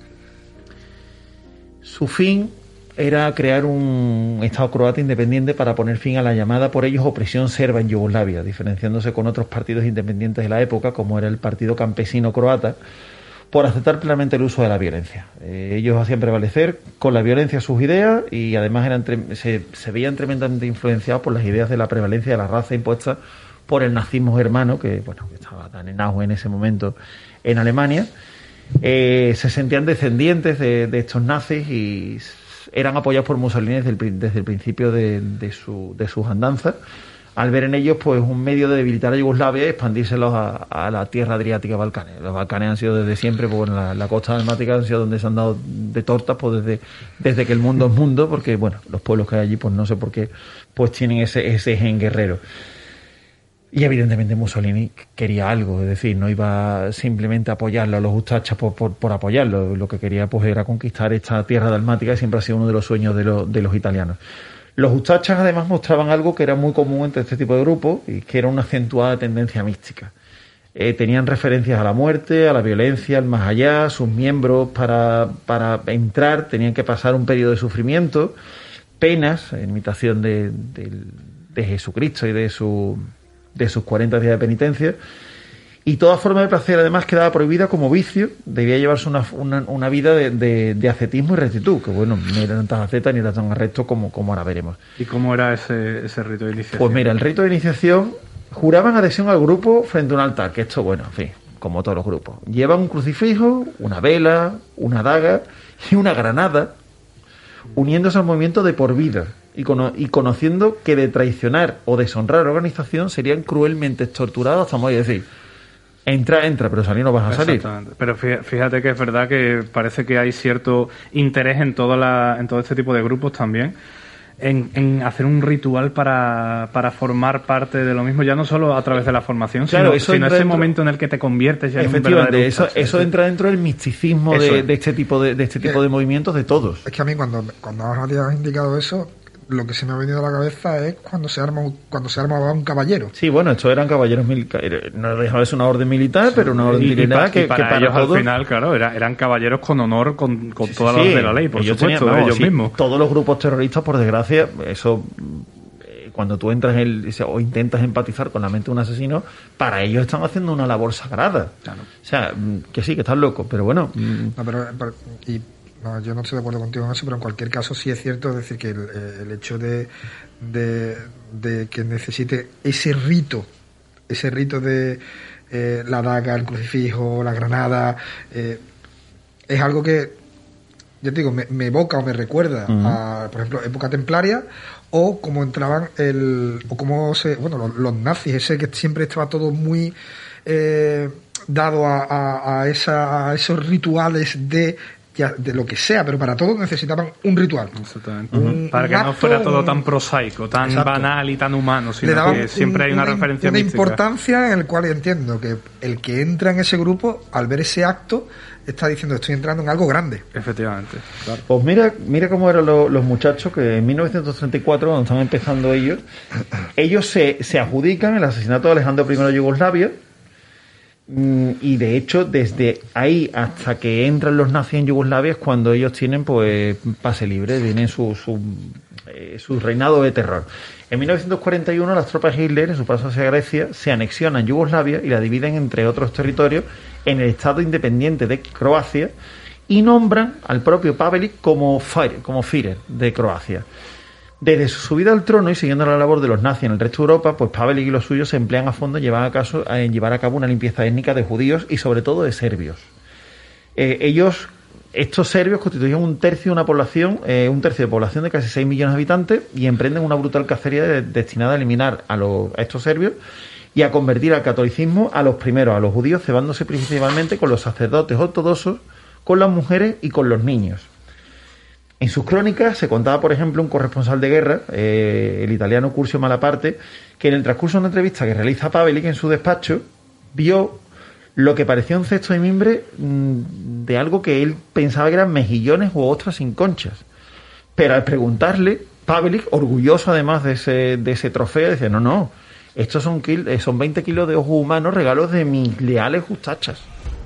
Su fin era crear un Estado croata independiente para poner fin a la llamada por ellos opresión serba en Yugoslavia, diferenciándose con otros partidos independientes de la época, como era el Partido Campesino Croata, por aceptar plenamente el uso de la violencia. Eh, ellos hacían prevalecer con la violencia sus ideas y además eran se, se veían tremendamente influenciados por las ideas de la prevalencia de la raza impuesta por el nazismo germano, que bueno, que estaba tan en auge en ese momento en Alemania. Eh, se sentían descendientes de, de estos nazis y eran apoyados por Mussolini desde el, desde el principio de, de, su, de sus andanzas, al ver en ellos pues un medio de debilitar a Yugoslavia y expandírselos a, a la tierra adriática y Balcanes. Los Balcanes han sido desde siempre, pues bueno, la, la costa dalmática han sido donde se han dado de tortas pues desde, desde que el mundo es mundo, porque bueno, los pueblos que hay allí pues no sé por qué pues tienen ese, ese gen guerrero. Y evidentemente Mussolini quería algo, es decir, no iba simplemente a apoyarlo a los Ustachas por, por, por apoyarlo, lo que quería pues era conquistar esta tierra dalmática y siempre ha sido uno de los sueños de, lo, de los italianos. Los Ustachas además mostraban algo que era muy común entre este tipo de grupos y que era una acentuada tendencia mística. Eh, tenían referencias a la muerte, a la violencia, al más allá. Sus miembros para, para entrar tenían que pasar un periodo de sufrimiento, penas, en imitación de, de, de Jesucristo y de, su, de sus cuarenta días de penitencia. Y toda forma de placer además quedaba prohibida como vicio, debía llevarse una, una, una vida de, de, de ascetismo y rectitud, que bueno, no eran tan ascetas ni eran tan arrestos como, como ahora veremos. ¿Y cómo era ese, ese rito de iniciación? Pues mira, el rito de iniciación, juraban adhesión al grupo frente a un altar, que esto, bueno, en fin, como todos los grupos. Llevan un crucifijo, una vela, una daga y una granada, uniéndose al movimiento de por vida y, cono y conociendo que de traicionar o deshonrar a la organización serían cruelmente torturados hasta morir, es decir, Entra, entra, pero salir no vas a salir. Exactamente. Pero fíjate que es verdad que parece que hay cierto interés en, toda la, en todo este tipo de grupos también. En, en hacer un ritual para, para formar parte de lo mismo, ya no solo a través de la formación, claro, sino, eso sino ese dentro, momento en el que te conviertes ya en un efectivamente, verdadero eso, Ustacha, eso ¿sí? entra dentro del misticismo de, es. de este tipo de, de este tipo de movimientos de todos. Es que a mí cuando, cuando has indicado eso, lo que se me ha venido a la cabeza es cuando se arma cuando se armaba un caballero. Sí, bueno, estos eran caballeros militares, no dejaba de ser una orden militar, sí, pero una orden y, militar y que, y para, que para ellos todos, al final, claro, era, eran caballeros con honor, con, con sí, todas sí, las de la ley, por ellos supuesto, tenían, vamos, ellos sí, mismos. Todos los grupos terroristas, por desgracia, eso, cuando tú entras en el, o intentas empatizar con la mente de un asesino, para ellos están haciendo una labor sagrada. Claro. O sea, que sí, que estás loco, pero bueno. No, pero, pero y no, yo no estoy de acuerdo contigo en eso, pero en cualquier caso sí es cierto, es decir, que el, el hecho de, de, de que necesite ese rito, ese rito de eh, la daga, el crucifijo, la granada, eh, es algo que, yo te digo, me, me evoca o me recuerda uh-huh. a, por ejemplo, época templaria, o como entraban el, o como se, bueno, los, los nazis, ese que siempre estaba todo muy eh, dado a, a, a, esa, a esos rituales de de lo que sea, pero para todo necesitaban un ritual. Exactamente. Un, para un que acto, no fuera todo tan prosaico, tan exacto. banal y tan humano, sino que siempre un, hay una, una referencia una mística. Importancia en el cual entiendo que el que entra en ese grupo, al ver ese acto, está diciendo estoy entrando en algo grande. Efectivamente. Claro. Pues mira, mira cómo eran los, los muchachos que en mil novecientos treinta y cuatro, cuando estaban empezando ellos, ellos se, se adjudican el asesinato de Alejandro primero de Yugoslavia. Y de hecho desde ahí hasta que entran los nazis en Yugoslavia es cuando ellos tienen pues pase libre, tienen su, su, eh, su reinado de terror. En mil novecientos cuarenta y uno las tropas de Hitler en su paso hacia Grecia se anexionan Yugoslavia y la dividen entre otros territorios en el estado independiente de Croacia y nombran al propio Pavelić como Führer, como Führer de Croacia. Desde su subida al trono y siguiendo la labor de los nazis en el resto de Europa, pues Pavelić y los suyos se emplean a fondo en llevar a, caso, en llevar a cabo una limpieza étnica de judíos y sobre todo de serbios. Eh, ellos, estos serbios constituyen un tercio de una población, eh, un tercio de población de casi seis millones de habitantes y emprenden una brutal cacería de, destinada a eliminar a, los, a estos serbios y a convertir al catolicismo a los primeros, a los judíos, cebándose principalmente con los sacerdotes ortodoxos, con las mujeres y con los niños. En sus crónicas se contaba, por ejemplo, un corresponsal de guerra, eh, el italiano Curzio Malaparte, que en el transcurso de una entrevista que realiza Pavelić en su despacho, vio lo que parecía un cesto de mimbre mmm, de algo que él pensaba que eran mejillones u ostras sin conchas. Pero al preguntarle, Pavelić, orgulloso además de ese, de ese trofeo, dice, no, no, estos son, kil- son veinte kilos de ojos humanos, regalos de mis leales justachas.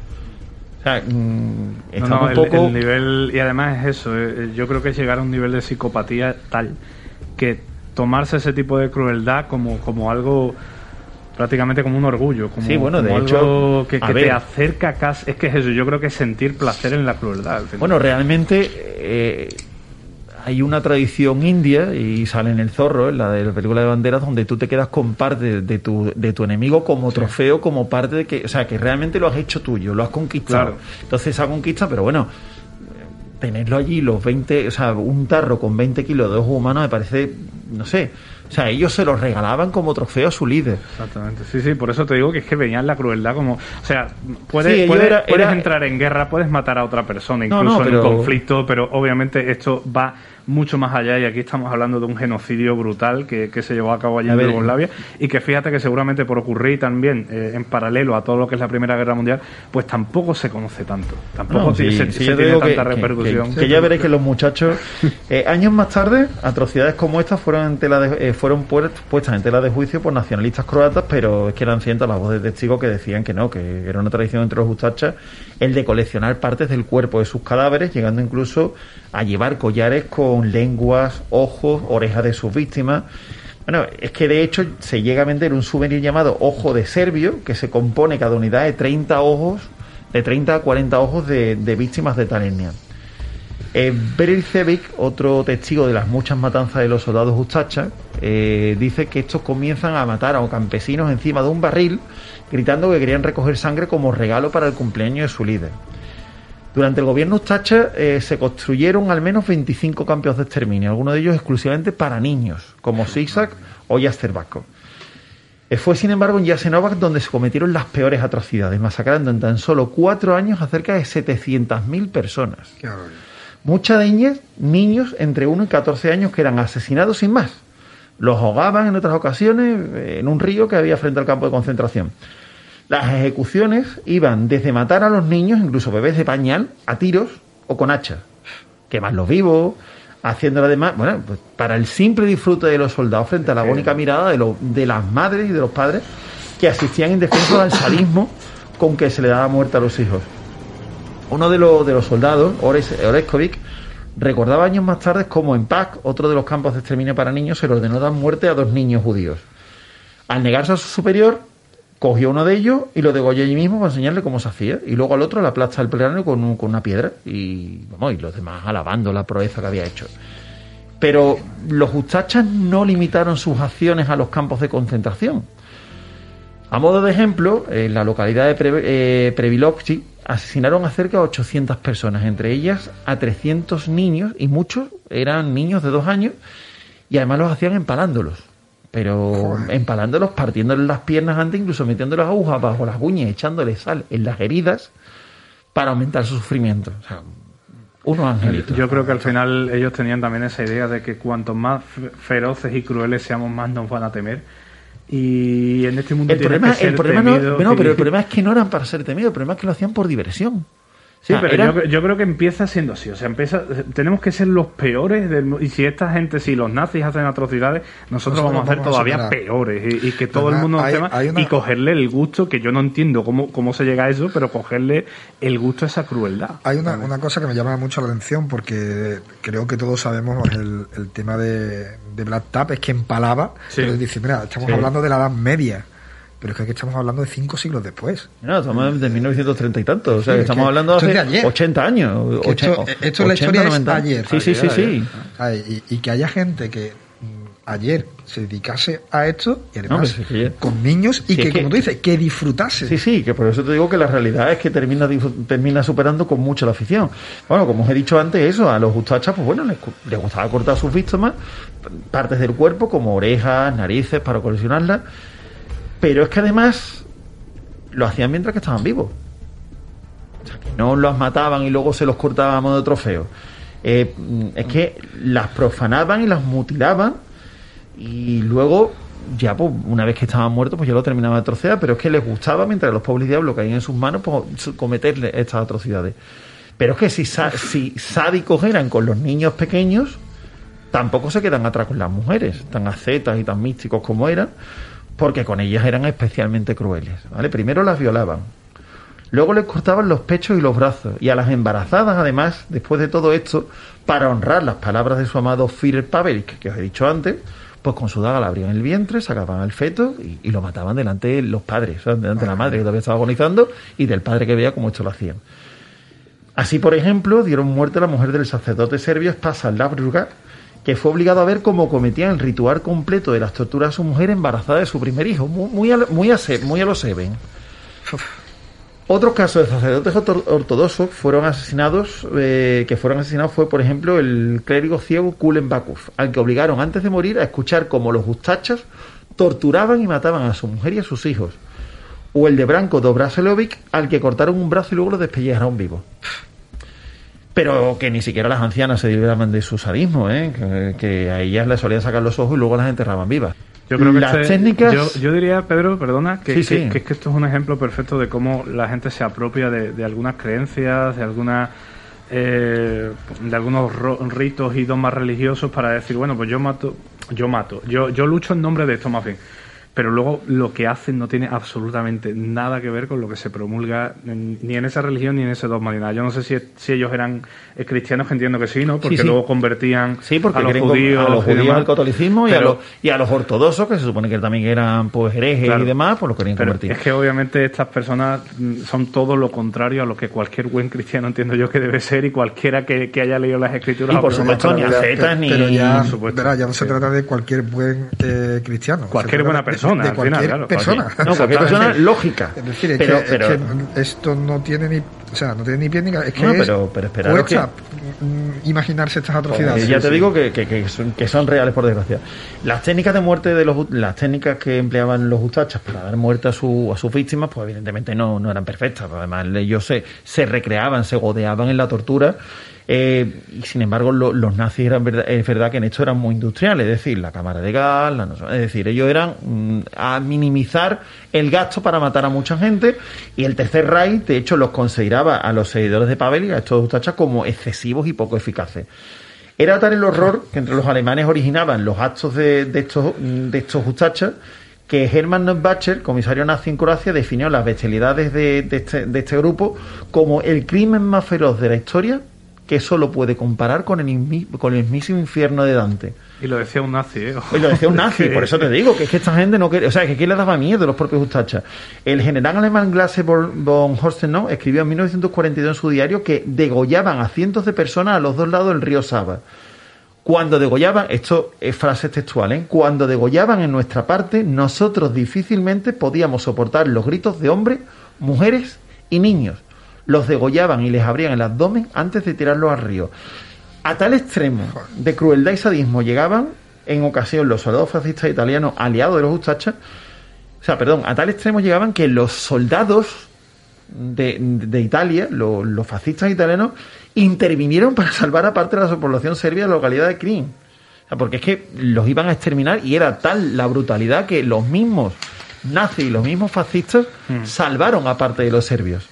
O sea, mmm, no, no, un poco... el, el nivel, y además es eso, eh, yo creo que es llegar a un nivel de psicopatía tal que tomarse ese tipo de crueldad como, como algo prácticamente como un orgullo, como, sí, bueno, como de algo hecho, que, que te acerca casi, es que es eso, yo creo que es sentir placer en la crueldad. Bueno, realmente eh, hay una tradición india, y sale en El Zorro, en la de la película de Banderas, donde tú te quedas con parte de, de, tu, de tu enemigo como trofeo, sí. como parte de que, o sea, que realmente lo has hecho tuyo, lo has conquistado. Claro. Entonces esa conquista, pero bueno, tenerlo allí, los veinte, o sea, un tarro con veinte kilos de ojos humanos me parece, no sé, o sea, ellos se los regalaban como trofeo a su líder. Exactamente, sí, sí, por eso te digo que es que veían la crueldad como, o sea, puedes, sí, puedes, era, puedes era... entrar en guerra, puedes matar a otra persona, incluso no, no, pero... en un conflicto, pero obviamente esto va mucho más allá y aquí estamos hablando de un genocidio brutal que, que se llevó a cabo allí en Yugoslavia y que fíjate que seguramente por ocurrir también eh, en paralelo a todo lo que es la Primera Guerra Mundial, pues tampoco se conoce tanto, tampoco no, sí, se, sí, se tiene tanta que, repercusión. Que, que, que ya veréis que los muchachos eh, años más tarde, atrocidades como estas fueron en tela de, eh, fueron puestas en tela de juicio por nacionalistas croatas, pero es que eran cientos las voces de testigos que decían que no, que era una tradición entre los ustachas el de coleccionar partes del cuerpo de sus cadáveres, llegando incluso a llevar collares con lenguas, ojos, orejas de sus víctimas. Bueno, es que de hecho se llega a vender un souvenir llamado ojo de serbio, que se compone cada unidad de treinta ojos, de treinta a cuarenta ojos de, de víctimas de tal etnia. Eh, Beril Cevic, otro testigo de las muchas matanzas de los soldados ustachas, eh, dice que estos comienzan a matar a campesinos encima de un barril, gritando que querían recoger sangre como regalo para el cumpleaños de su líder. Durante el gobierno ustacha eh, se construyeron al menos veinticinco campos de exterminio, algunos de ellos exclusivamente para niños, como Sisak o Yasterbasko. Fue, sin embargo, en Jasenovac donde se cometieron las peores atrocidades, masacrando en tan solo cuatro años a cerca de setecientas mil personas. Qué horror. Muchas de ellas, niños entre uno y catorce años que eran asesinados sin más. Los ahogaban en otras ocasiones en un río que había frente al campo de concentración. Las ejecuciones iban desde matar a los niños, incluso bebés de pañal, a tiros o con hachas. Quemarlos vivos, haciéndolo además, bueno, pues para el simple disfrute de los soldados frente a la agónica mirada de, lo, de las madres y de los padres que asistían indefensos al sadismo con que se le daba muerte a los hijos. Uno de los, de los soldados, Oreskovic, recordaba años más tarde cómo en Pag, otro de los campos de exterminio para niños, se le ordenó dar muerte a dos niños judíos. Al negarse a su superior, cogió uno de ellos y lo degolló allí mismo para enseñarle cómo se hacía, y luego al otro le aplasta el cráneo con, un, con una piedra, y vamos, y los demás alabando la proeza que había hecho. Pero los ustachas no limitaron sus acciones a los campos de concentración. A modo de ejemplo, en la localidad de Pre, eh, Previlovci asesinaron a cerca de ochocientas personas, entre ellas a trescientos niños, y muchos eran niños de dos años, y además los hacían empalándolos. Pero Joder. empalándolos, partiéndoles las piernas antes, incluso metiéndoles agujas bajo las uñas, echándoles sal en las heridas para aumentar su sufrimiento. O sea, unos angelitos. Yo creo que al final ellos tenían también esa idea de que cuanto más feroces y crueles seamos, más nos van a temer. Y en este mundo el problema, que ser el problema no, no, y... pero el problema es que no eran para ser temidos, el problema es que lo hacían por diversión. Sí, o sea, pero era... yo, yo creo que empieza siendo así. O sea, empieza, tenemos que ser los peores del, y si esta gente, si los nazis hacen atrocidades, nosotros, nosotros vamos a hacer todavía a peores y, y que todo pues el mundo nos tema una... y cogerle el gusto, que yo no entiendo cómo, cómo se llega a eso, pero cogerle el gusto a esa crueldad. Hay una, una cosa que me llama mucho la atención, porque creo que todos sabemos el, el tema de, de Black Tap, es que empalaba, sí. Pero dice, mira, estamos sí. hablando de la Edad Media. Pero es que aquí estamos hablando de cinco siglos después. No, estamos de mil novecientos treinta y tanto. O sea, sí, que estamos hablando de hace ochenta años. Esto, esto es la historia noventa. Es ayer. Sí, sí, sí. sí. Y, y que haya gente que ayer se dedicase a esto y además no, si es con niños y sí, que, que, como tú dices, que disfrutase. Sí, sí, que por eso te digo que la realidad es que termina termina superando con mucho la afición. Bueno, como os he dicho antes, eso, a los ustachas, pues bueno, les, les gustaba cortar sus víctimas, partes del cuerpo, como orejas, narices, para coleccionarlas. Pero es que además lo hacían mientras que estaban vivos. O sea, que no los mataban y luego se los cortaban a modo de trofeo. Eh, es que las profanaban y las mutilaban y luego, ya pues, una vez que estaban muertos, pues ya lo terminaban de trocear, pero es que les gustaba, mientras los pobres diablos caían en sus manos, pues cometerle estas atrocidades. Pero es que si, si sádicos eran con los niños pequeños, tampoco se quedan atrás con las mujeres, tan ascetas y tan místicos como eran, porque con ellas eran especialmente crueles, ¿vale? Primero las violaban, luego les cortaban los pechos y los brazos, y a las embarazadas, además, después de todo esto, para honrar las palabras de su amado Führer Pavelic, que os he dicho antes, pues con su daga le abrían el vientre, sacaban al feto y, y lo mataban delante de los padres, o sea, delante de la madre que todavía estaba agonizando y del padre que veía cómo esto lo hacían. Así, por ejemplo, dieron muerte a la mujer del sacerdote serbio Spasa Lavruga, que fue obligado a ver cómo cometían el ritual completo de las torturas a su mujer embarazada de su primer hijo, muy, muy, a, muy, a, muy a lo Seven. Otros casos de sacerdotes ortodoxos fueron asesinados, eh, que fueron asesinados fue, por ejemplo, el clérigo ciego Kulen Bakov, al que obligaron antes de morir a escuchar cómo los ustachas torturaban y mataban a su mujer y a sus hijos. O el de Branko Dobraselovic, al que cortaron un brazo y luego lo despellejaron vivo. Pero que ni siquiera las ancianas se libraban de su sadismo, ¿eh? que, que a ellas les solían sacar los ojos y luego las enterraban vivas. Yo creo que las este, técnicas... Yo, yo diría, Pedro, perdona, que, sí, que, sí. que es que esto es un ejemplo perfecto de cómo la gente se apropia de, de algunas creencias, de algunas... Eh, de algunos ritos y dogmas religiosos para decir, bueno, pues yo mato, yo mato, yo, yo lucho en nombre de esto más bien. Pero luego lo que hacen no tiene absolutamente nada que ver con lo que se promulga en, ni en esa religión ni en ese dogma ni nada. Yo no sé si, si ellos eran eh, cristianos, que entiendo que sí, ¿no? Porque sí, sí. luego convertían sí, porque a los judíos, a los judíos demás, al catolicismo pero, y, a los, y a los ortodoxos, que se supone que también eran pues herejes claro, y demás, pues lo querían pero convertir. Es que obviamente estas personas son todo lo contrario a lo que cualquier buen cristiano entiendo yo que debe ser, y cualquiera que, que haya leído las escrituras. Y por supuesto ni ascetas ni... Pero ya, verá, ya no se trata de cualquier buen eh, cristiano. Cualquier buena persona, de, de cualquier final, claro. persona. No, cualquier persona lógica. Es decir, es, pero, que, pero... es que esto no tiene ni O sea, no tiene ni pie ni cabeza. Es que no, es, pero, pero cuesta que... imaginarse estas atrocidades. Pues ya te digo que, que, que, son, que son reales, por desgracia. Las técnicas de muerte de los las técnicas que empleaban los ustachas para dar muerte a, su, a sus víctimas, pues evidentemente no, no eran perfectas. Además, ellos se, se recreaban, se godeaban en la tortura. Eh, y sin embargo, lo, los nazis eran verdad, es verdad que en esto eran muy industriales, es decir, la cámara de gas, la, es decir, ellos eran mm, a minimizar el gasto para matar a mucha gente, y el Tercer Reich, de hecho, los consideraba a los seguidores de Pavel, a estos ustachas, como excesivos y poco eficaces. Era tal el horror que entre los alemanes originaban los actos de, de estos de estos ustachas, que Hermann Neubacher, comisario nazi en Croacia, definió las bestialidades de, de, este, de este grupo como el crimen más feroz de la historia, que solo puede comparar con el, con el mismísimo infierno de Dante. Y lo decía un nazi, ¿eh? Y lo decía un nazi, por eso te digo, que es que esta gente no quiere... O sea, que aquí les daba miedo a los propios ustachas. El general alemán Glasse von Horstenau escribió en mil novecientos cuarenta y dos en su diario que degollaban a cientos de personas a los dos lados del río Sava. Cuando degollaban, esto es frase textual, ¿eh? Cuando degollaban en nuestra parte, nosotros difícilmente podíamos soportar los gritos de hombres, mujeres y niños. Los degollaban y les abrían el abdomen antes de tirarlos al río. A tal extremo de crueldad y sadismo llegaban en ocasión los soldados fascistas italianos aliados de los ustachas, o sea, perdón, a tal extremo llegaban que los soldados de, de Italia, los, los fascistas italianos, intervinieron para salvar a parte de la población serbia de la localidad de Krim. O sea, porque es que los iban a exterminar y era tal la brutalidad que los mismos nazis y los mismos fascistas mm. salvaron a parte de los serbios.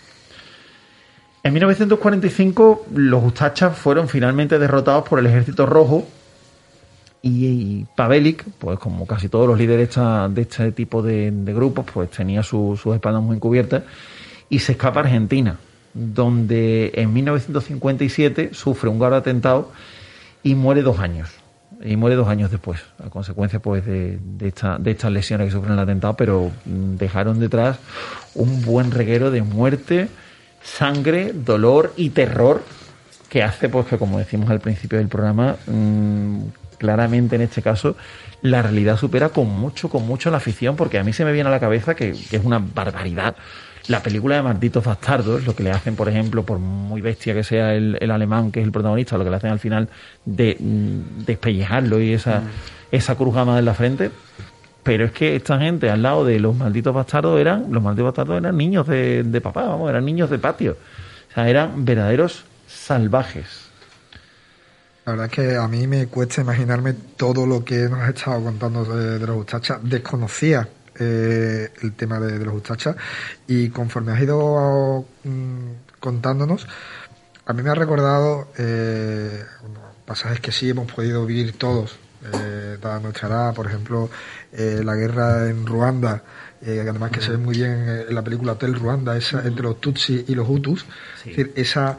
En mil novecientos cuarenta y cinco los ustachas fueron finalmente derrotados por el Ejército Rojo y, y Pavelić, pues como casi todos los líderes esta, de este tipo de, de grupos, pues tenía su, sus espaldas muy encubiertas y se escapa a Argentina, donde en mil novecientos cincuenta y siete sufre un grave atentado y muere dos años. Y muere dos años después, a consecuencia pues de, de, esta, de estas lesiones que sufren en el atentado, pero dejaron detrás un buen reguero de muerte, sangre, dolor y terror, que hace pues que, como decimos al principio del programa, mmm, claramente en este caso la realidad supera con mucho, con mucho la ficción, porque a mí se me viene a la cabeza que, que es una barbaridad la película de Malditos Bastardos, lo que le hacen, por ejemplo, por muy bestia que sea el, el alemán que es el protagonista, lo que le hacen al final de mm, despellejarlo y esa, mm. esa cruz gama en la frente. Pero es que esta gente al lado de los Malditos Bastardos eran, los Malditos Bastardos eran niños de, de papá, vamos, eran niños de patio. O sea, eran verdaderos salvajes. La verdad es que a mí me cuesta imaginarme todo lo que nos has estado contando de, de los ustachas. Desconocía eh, el tema de, de los ustachas, y conforme has ido mm, contándonos, a mí me ha recordado eh, pasajes que sí hemos podido vivir todos, eh, dada nuestra edad, por ejemplo, eh, la guerra en Ruanda, eh, además que se ve muy bien en la película Hotel Ruanda, esa entre los Tutsis y los Hutus, sí. Es decir, esa,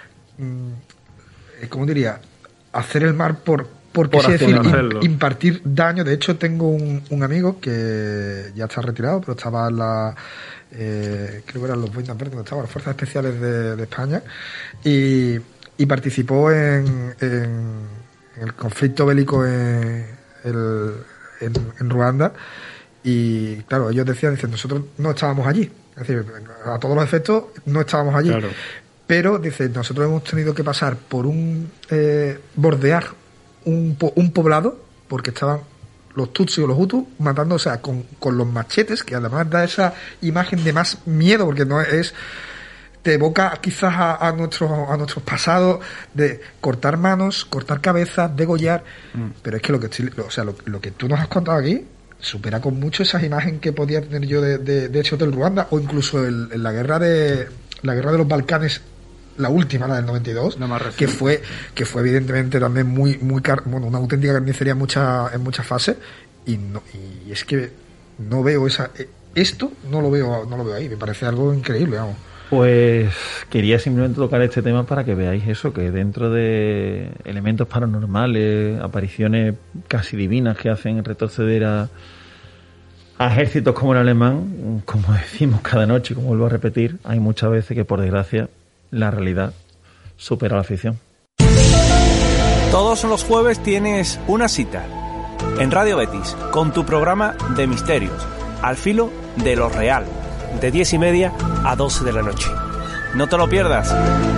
mm, ¿cómo diría? Hacer el mal por, por, por decir, imp, impartir daño. De hecho, tengo un, un amigo que ya está retirado, pero estaba en la, eh, creo que eran los Boynas Verdes, estaban las Fuerzas Especiales de, de España, y, y participó en, en, en el conflicto bélico en, el, en, en Ruanda. Y claro, ellos decían, dicen, nosotros no estábamos allí, es decir, a todos los efectos no estábamos allí. Claro. Pero, dice, nosotros hemos tenido que pasar por un... Eh, bordear un, po, un poblado, porque estaban los Tutsis o los Hutus matando, o sea, con, con los machetes, que además da esa imagen de más miedo, porque no es... te evoca quizás a, a, nuestros, a nuestros pasados de cortar manos, cortar cabezas, degollar, mm. pero es que lo que estoy, o sea, lo, lo que tú nos has contado aquí supera con mucho esa imagen que podía tener yo de, de, de ese Hotel Ruanda, o incluso el, en la guerra de la guerra de los Balcanes, la última, la del noventa y dos, que fue que fue evidentemente también muy muy car- bueno, una auténtica carnicería en muchas en muchas fases, y no, y es que no veo esa esto no lo veo no lo veo ahí, me parece algo increíble, vamos. Pues quería simplemente tocar este tema para que veáis eso, que dentro de elementos paranormales, apariciones casi divinas que hacen retroceder a, a ejércitos como el alemán, como decimos cada noche, como vuelvo a repetir, hay muchas veces que por desgracia la realidad supera la ficción. Todos los jueves tienes una cita en Radio Betis con tu programa de misterios, Al filo de lo real, de diez y media a doce de la noche. No te lo pierdas.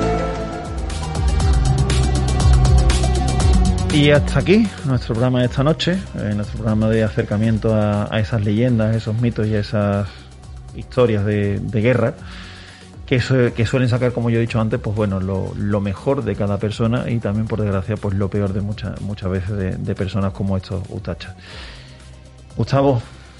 Y hasta aquí nuestro programa de esta noche, eh, nuestro programa de acercamiento a, a esas leyendas, esos mitos y a esas historias de, de guerra que, su, que suelen sacar, como yo he dicho antes, pues bueno, lo, lo mejor de cada persona y también, por desgracia, pues lo peor de muchas muchas veces de, de personas como estos ustachas. Gustavo,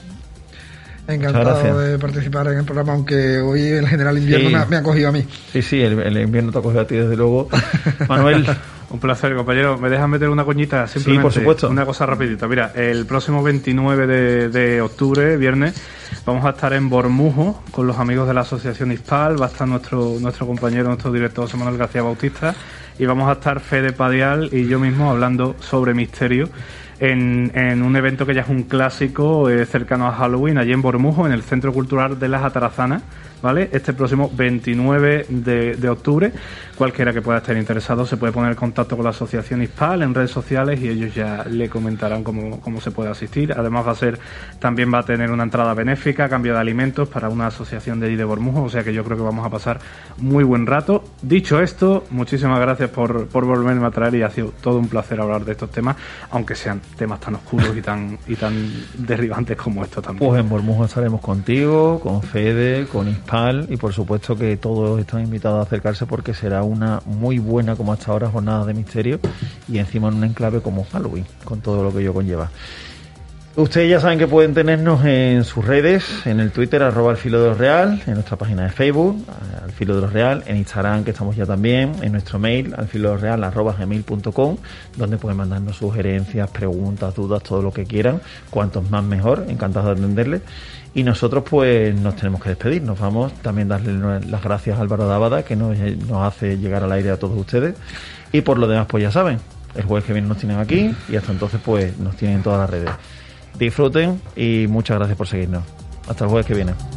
encantado de participar en el programa, aunque hoy el general invierno sí. me, ha, me ha cogido a mí. Sí, sí, el, el invierno te ha cogido a ti, desde luego. Manuel. Un placer, compañero. ¿Me dejas meter una coñita? Simplemente, sí, por supuesto. Una cosa rapidita. Mira, el próximo veintinueve de, de octubre, viernes, vamos a estar en Bormujo con los amigos de la Asociación ISPAL. Va a estar nuestro nuestro compañero, nuestro director, José Manuel García Bautista. Y vamos a estar Fede Padial y yo mismo hablando sobre misterio en, en un evento que ya es un clásico eh, cercano a Halloween, allí en Bormujo, en el Centro Cultural de las Atarazanas, ¿vale? Este próximo veintinueve de, de octubre. Cualquiera que pueda estar interesado se puede poner en contacto con la Asociación ISPAL en redes sociales y ellos ya le comentarán cómo, cómo se puede asistir. Además va a ser, también va a tener una entrada benéfica, cambio de alimentos para una asociación de allí de Bormujo, o sea que yo creo que vamos a pasar muy buen rato. Dicho esto, muchísimas gracias por, por volverme a traer y ha sido todo un placer hablar de estos temas, aunque sean temas tan oscuros y tan y tan derribantes como estos también. Pues en Bormujo estaremos contigo, con Fede, con ISPAL y por supuesto que todos están invitados a acercarse porque será una muy buena, como hasta ahora, jornada de misterio y encima en un enclave como Halloween, con todo lo que ello conlleva. Ustedes ya saben que pueden tenernos en sus redes, en el Twitter, arroba al filo de lo real, en nuestra página de Facebook, al filo de lo real, en Instagram, que estamos ya también, en nuestro mail, al filo de lo real, arroba gmail punto com, donde pueden mandarnos sugerencias, preguntas, dudas, todo lo que quieran, cuantos más mejor, encantados de atenderles. Y nosotros pues nos tenemos que despedir, nos vamos también darle las gracias a Álvaro Dábada, que nos, nos hace llegar al aire a todos ustedes, y por lo demás pues ya saben, el jueves que viene nos tienen aquí y hasta entonces pues nos tienen en todas las redes. Disfruten y muchas gracias por seguirnos. Hasta el jueves que viene.